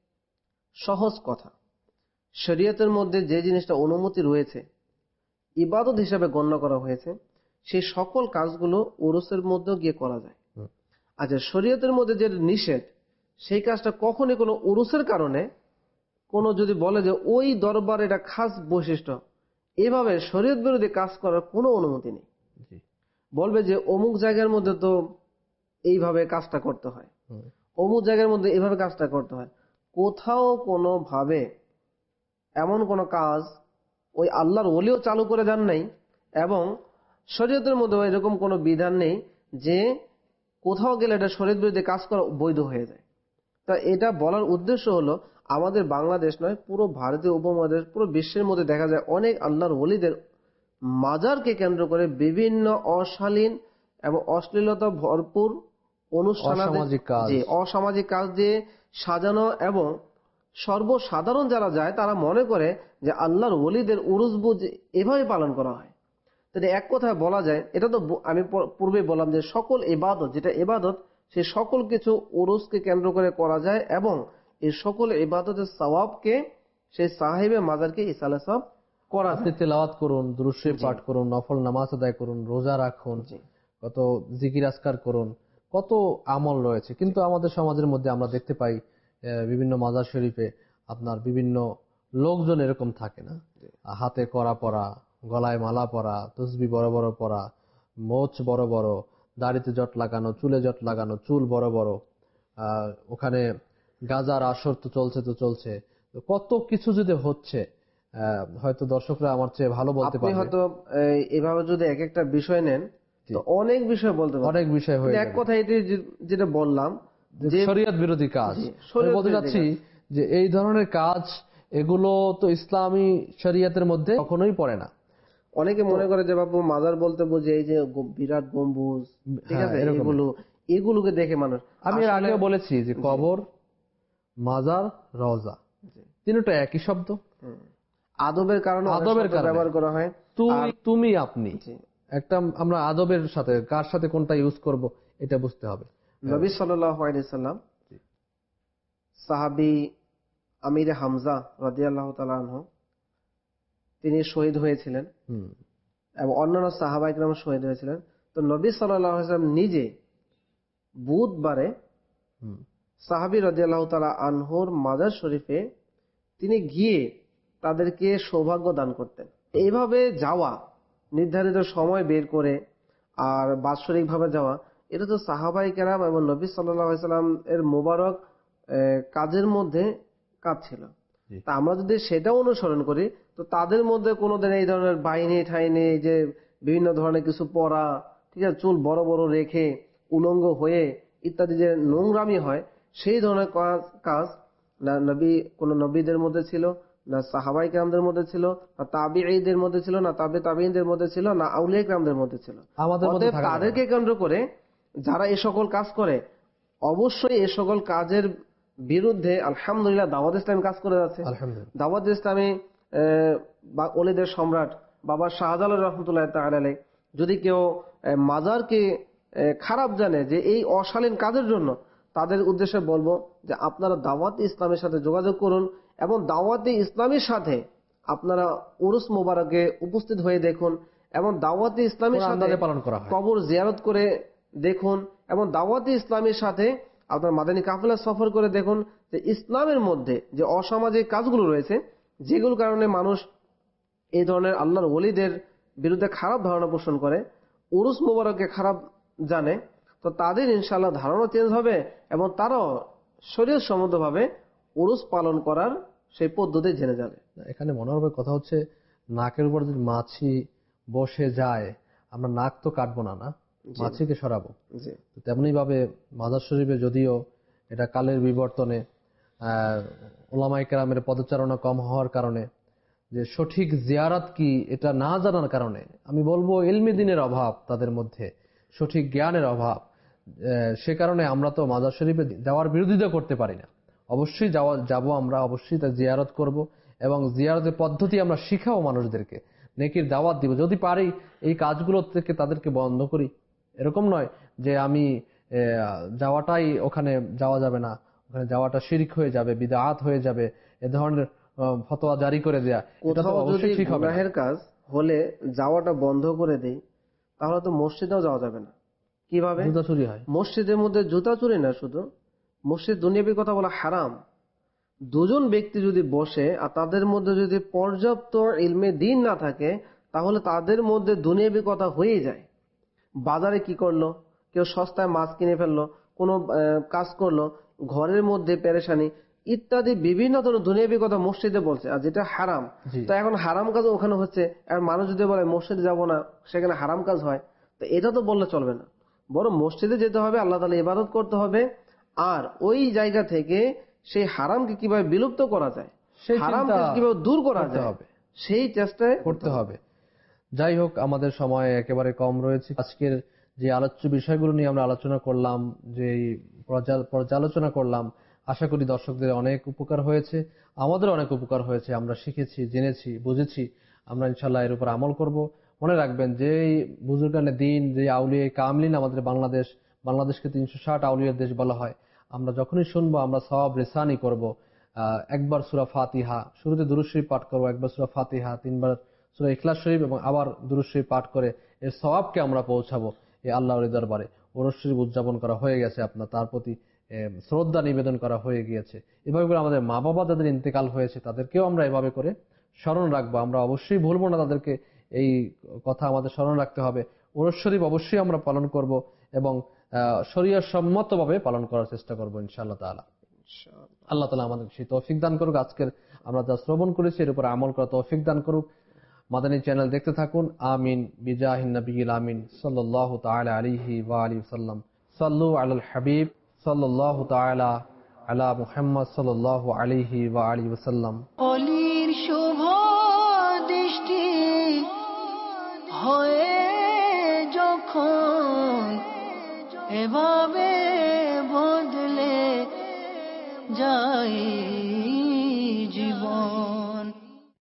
সহজ কথা, শরীয়তের মধ্যে যে জিনিসটা অনুমতি রয়েছে, ইবাদত হিসাবে গণ্য করা হয়েছে, সেই সকল কাজগুলো উরুসের মধ্যেও গিয়ে করা যায়। আচ্ছা, শরীয়তের মধ্যে যে নিষেধ, সেই কাজটা কখনই কোনো উরুসের কারণে কোন যদি বলে যে ওই দরবার এটা খাস বৈশিষ্ট্য, এভাবে শরীয়ত বিরোধী কাজ করার কোনো অনুমতি নেই। বলবে যে অমুক জায়গার মধ্যে তো এইভাবে কাজটা করতে হয়, অমুক জায়গার মধ্যে এইভাবে কাজটা করতে হয়, কোথাও কোনো ভাবে এমন কোন কাজ ওই আল্লাহর ওলিও চালু করে যান নাই এবং শরীয়তের মধ্যে এরকম কোনো বিধান নেই যে কোথাও গেলে এটা শরীয়ত বিরোধী কাজ করা বৈধ হয়ে যায়। তা এটা বলার উদ্দেশ্য হলো আমাদের বাংলাদেশ নয়, পুরো ভারতীয় উপমহাদেশ, পুরো বিশ্বের মধ্যে দেখা যায় অনেক আল্লাহর ওলিদের মাজারকে কেন্দ্র করে বিভিন্ন অশালীন এবং অশ্লীলতা ভরপুর অনুষ্ঠান, অসামাজিক কাজ দিয়ে সাজানো এবং সর্বসাধারণ যারা যায় তারা মনে করে যে আল্লাহর ওলিদের উরুস বুঝ এভাবে পালন করা হয়। তাহলে এক কথায় বলা যায়, এটা তো আমি পূর্বে বললাম যে সকল ইবাদত, যেটা ইবাদত সেই সকল কিছু উরুসকে কেন্দ্র করে করা যায় এবং এই সকল ইবাদতের সওয়াবকে সেই সাহেবে মাজারকে ইসালে সওয়াব করা। আপনি তেলাওয়াত করুন, দুরূদ শরীফ পাঠ করুন, নফল নামাজ আদায় করুন, রোজা রাখুন, কত জিকির আজকার করুন, কত আমল রয়েছে। কিন্তু আমাদের সমাজের মধ্যে আমরা দেখতে পাই বিভিন্ন মাজার শরীফে আপনার বিভিন্ন লোকজন এরকম থাকে না, হাতে কড়া পরা, গলায় মালা পরা, তসবি বড় বড় পরা, মোচ বড় বড়, দাড়িতে জট লাগানো, চুলে জট লাগানো, চুল বড় বড়, ওখানে গাজার আসর তো চলছে তো চলছে, কত কিছু যদি হচ্ছে, হয়তো দর্শকরা আমার চেয়ে ভালো বলতে পারবে। হয়তো এভাবে যদি এক একটা বিষয় নেন তো অনেক বিষয় বলতে পারবেন, অনেক বিষয় হয়ে যাবে। এক কথা এটি যেটা বললাম যে শরীয়ত বিরোধী কাজ, আমি বলতে চাচ্ছি যে এই ধরনের কাজ এগুলো তো ইসলামী শরীয়তের মধ্যে কখনোই পড়ে না। অনেকে মনে করে যে বাবু মাজার বলতে বুঝে এই যে বিরাট গম্বুজ, ঠিক আছে, এগুলো এগুলোকে দেখে মানুষ। আমি এর আগেও বলেছি যে কবর, মাজার, রওজা তিনটা একই শব্দ, আদবের কারণে আদবের কারণে ব্যবহার করা হয়। তুই, তুমি, আপনি, একটা আমরা আদবের সাথে কার সাথে কোনটা ইউজ করব এটা বুঝতে হবে। নবী সাল্লাল্লাহু আলাইহি সাল্লাম সাহাবী আমির হামজা রাদিয়াল্লাহু তাআলা আনহু তিনি শহীদ হয়েছিলেন এবং অন্যান্য সাহাবা ইকরাম শহীদ হয়েছিলেন। তো নবী সাল্লাল্লাহু আলাইহি সাল্লাম নিজে বুধবারে সাহাবী রাদিয়াল্লাহু তাআলা আনহুর মাজার শরীফে তিনি গিয়ে তাদেরকে সৌভাগ্য দান করতেন। এইভাবে যাওয়া, নির্ধারিত সময় বের করে আর বাৎসরিক ভাবে যাওয়া, এটা তো সাহাবায়ে কেরাম এবং নবী সাল্লাল্লাহু আলাইহি সাল্লাম এর মোবারক কাজের মধ্যে কাজ ছিল। তা আমরা যদি সেটা অনুসরণ করি তো তাদের মধ্যে কোনোদিন এই ধরনের বাহিনী ঠাইনি যে বিভিন্ন ধরনের কিছু পরা, ঠিক আছে, চুল বড় বড় রেখে উলঙ্গ হয়ে ইত্যাদি যে নোংরামি হয়, সেই ধরনের কাজ না নবী কোন নবীদের মধ্যে ছিল, না সাহাবায়ে কেরামদের মধ্যে ছিল, না তাবিঈদের মধ্যে ছিল, না তাবে তাবিঈনদের মধ্যে ছিল, না আউলিয়া কেরামদের মধ্যে ছিল। অতএব তাদেরকে কেন্দ্র করে যারা এই সকল কাজ করে, অবশ্যই এই সকল কাজের বিরুদ্ধে আলহামদুলিল্লাহ দাওয়াত ইসলামী কাজ করে যাচ্ছে। দাওয়াত ইসলামী ওলিদের সম্রাট বাবা শাহজালাল রহমতুল্লাহ তাআলা আলাইহি যদি কেউ মাজারকে খারাপ জানে যে এই অশালীন কাজের জন্য, তাদের উদ্দেশ্যে বলবো যে আপনারা দাওয়াত ইসলামের সাথে যোগাযোগ করুন এবং দাওয়াতে ইসলামের সাথে আপনারা উরুস মোবারকে উপস্থিত হয়ে দেখুন এবং দাওয়াতে ইসলামের সাথে কবর জিয়ারত করে দেখুন এবং দাওয়াতে ইসলামের সাথে আপনার মাদানী কাফেলা সফর করে দেখুন যে ইসলামের মধ্যে যে অসামাজিক কাজগুলো রয়েছে, যেগুলোর কারণে মানুষ এই ধরনের আল্লাহর ওলিদের বিরুদ্ধে খারাপ ধারণা পোষণ করে, উরুস মোবারককে খারাপ জানে, তো তাদের ইনশাআল্লাহ ধারণা চেঞ্জ হবে এবং তারাও শরীয়ত সম্মতভাবে উরুস পালন করার সেই পদ্ধতি জেনে যাবে। এখানে মনে হবে কথা হচ্ছে নাকের উপর যদি মাছি বসে যায় আমরা নাক তো কাটবো না, না মাছিকে সরাবো। তেমনি ভাবে মাজার শরীফে যদিও এটা কালের বিবর্তনে উলামায়ে কেরামের পদচারণা কম হওয়ার কারণে, যে সঠিক জিয়ারত কি এটা না জানার কারণে, আমি বলবো ইলমি দ্বীনের অভাব, তাদের মধ্যে সঠিক জ্ঞানের অভাব, সে কারণে আমরা তো মাজার শরীফে যাওয়ার বিরোধিতা করতে পারি না। অবশ্যই যাওয়া যাব আমরা, অবশ্যই তার জিয়ারত করব এবং জিয়ারতের পদ্ধতি আমরা শিখাবো মানুষদেরকে, নেকির দাওয়াত দিব। যদি পারি এই কাজগুলো থেকে তাদেরকে বন্ধ করি, এরকম নয় যে আমি যাওয়াটাই ওখানে যাওয়া যাবে না, ওখানে যাওয়াটা শিরক হয়ে যাবে, বিদআত হয়ে যাবে, এ ধরনের ফতোয়া জারি করে দেয়া, এটা তো অবশ্যই ঠিক হবে না। গুনাহের কাজ হলে যাওয়াটা বন্ধ করে দেই, তাহলে তো মসজিদেও যাওয়া যাবে না। কিভাবে? জুতা চুরি হয় মসজিদের মধ্যে, জুতা চুরি না শুধু, মসজিদ দুনিয়াবি কথা বলা হারাম। দুজন ব্যক্তি যদি বসে আর তাদের মধ্যে যদি পর্যাপ্ত ইলমে দ্বীন না থাকে, তাহলে তাদের মধ্যে দুনিয়াবি কথা হয়ে যায়। বাজারে কি করলো, কেউ সস্তায় মাছ কিনে ফেললো, কোনো কাজ করলো, ঘরের মধ্যে পেরেশানি ইত্যাদি বিভিন্ন ধরনের দুনিয়াবি কথা মসজিদে বলছে, আর যেটা হারাম। তো এখন হারাম কাজ ওখানে হচ্ছে, আর মানুষ যদি বলে মসজিদে যাব না, সেখানে হারাম কাজ হয়, তো এটা তো বললে চলবে না। বরং মসজিদে যেতে হবে, আল্লাহ তাআলা ইবাদত করতে হবে, আর ওই জায়গা থেকে সেই হারামকে কিভাবে বিলুপ্ত করা যায়, হারামকে কিভাবে দূর করা যায়, সেই চেষ্টা করতে হবে। যাই হোক, আমাদের সময় একেবারে কম রয়েছে। আজকের যে আলোচ্য বিষয়গুলো নিয়ে আমরা আলোচনা করলাম, যে পর্যালোচনা করলাম, আশা করি দর্শকদের অনেক উপকার হয়েছে, আমাদের অনেক উপকার হয়েছে। আমরা শিখেছি, জেনেছি, বুঝেছি। আমরা ইনশাল্লাহ এর উপর আমল করব। মনে রাখবেন যে এই বুজুর্গানে দিন, যে আউলিয়া কামলিন আমাদের বাংলাদেশ, বাংলাদেশকে তিনশো ষাট আউলিয়ার দেশ বলা হয়। আমরা যখনই শুনবো আমরা সওয়াব রেসানি করব। একবার সূরা ফাতিহা, শুরুতে দুরূদ শরীফ পাঠ করবো, একবার সূরা ফাতিহা, তিনবার সূরা ইখলাস শরীফ এবং আবার দুরূদ শরীফ পাঠ করে এর সওয়াবকে আমরা পৌঁছাবো এই আল্লাহর দরবারে। ওরস শরীফ উদযাপন করা হয়ে গেছে, আপনার তার প্রতি শ্রদ্ধা নিবেদন করা হয়ে গিয়েছে। এভাবে করে আমাদের মা বাবা যাদের ইন্তেকাল হয়েছে তাদেরকেও আমরা এভাবে করে স্মরণ রাখবো। আমরা অবশ্যই ভুলবো না তাদেরকে, এই কথা আমাদের স্মরণ রাখতে হবে। ওরস শরীফ অবশ্যই আমরা পালন করব এবং শরীয়ত সম্মতভাবে পালন করার চেষ্টা করবো ইনশাআল্লাহ তাআলা। আল্লাহ তাআলা আমাদের সেই তৌফিক দান করুক। আজকের আমরা যা শ্রবণ করেছি এর উপর আমল করার তৌফিক দান করুক। মাদানী চ্যানেল দেখতে থাকুন। আমিন বিজাহিন নবিয়িল আমিন সাল্লাল্লাহু তাআলা আলাইহি ওয়া আলিহি ওয়াসাল্লাম। সাল্লু আলাল হাবিব সাল্লাল্লাহু তাআলা আলা মুহাম্মদ সাল্লাল্লাহু আলাইহি ওয়া আলিহি ওয়াসাল্লাম। অলির শুভ দৃষ্টি হয়ে যখন এভাবে বদলে যায়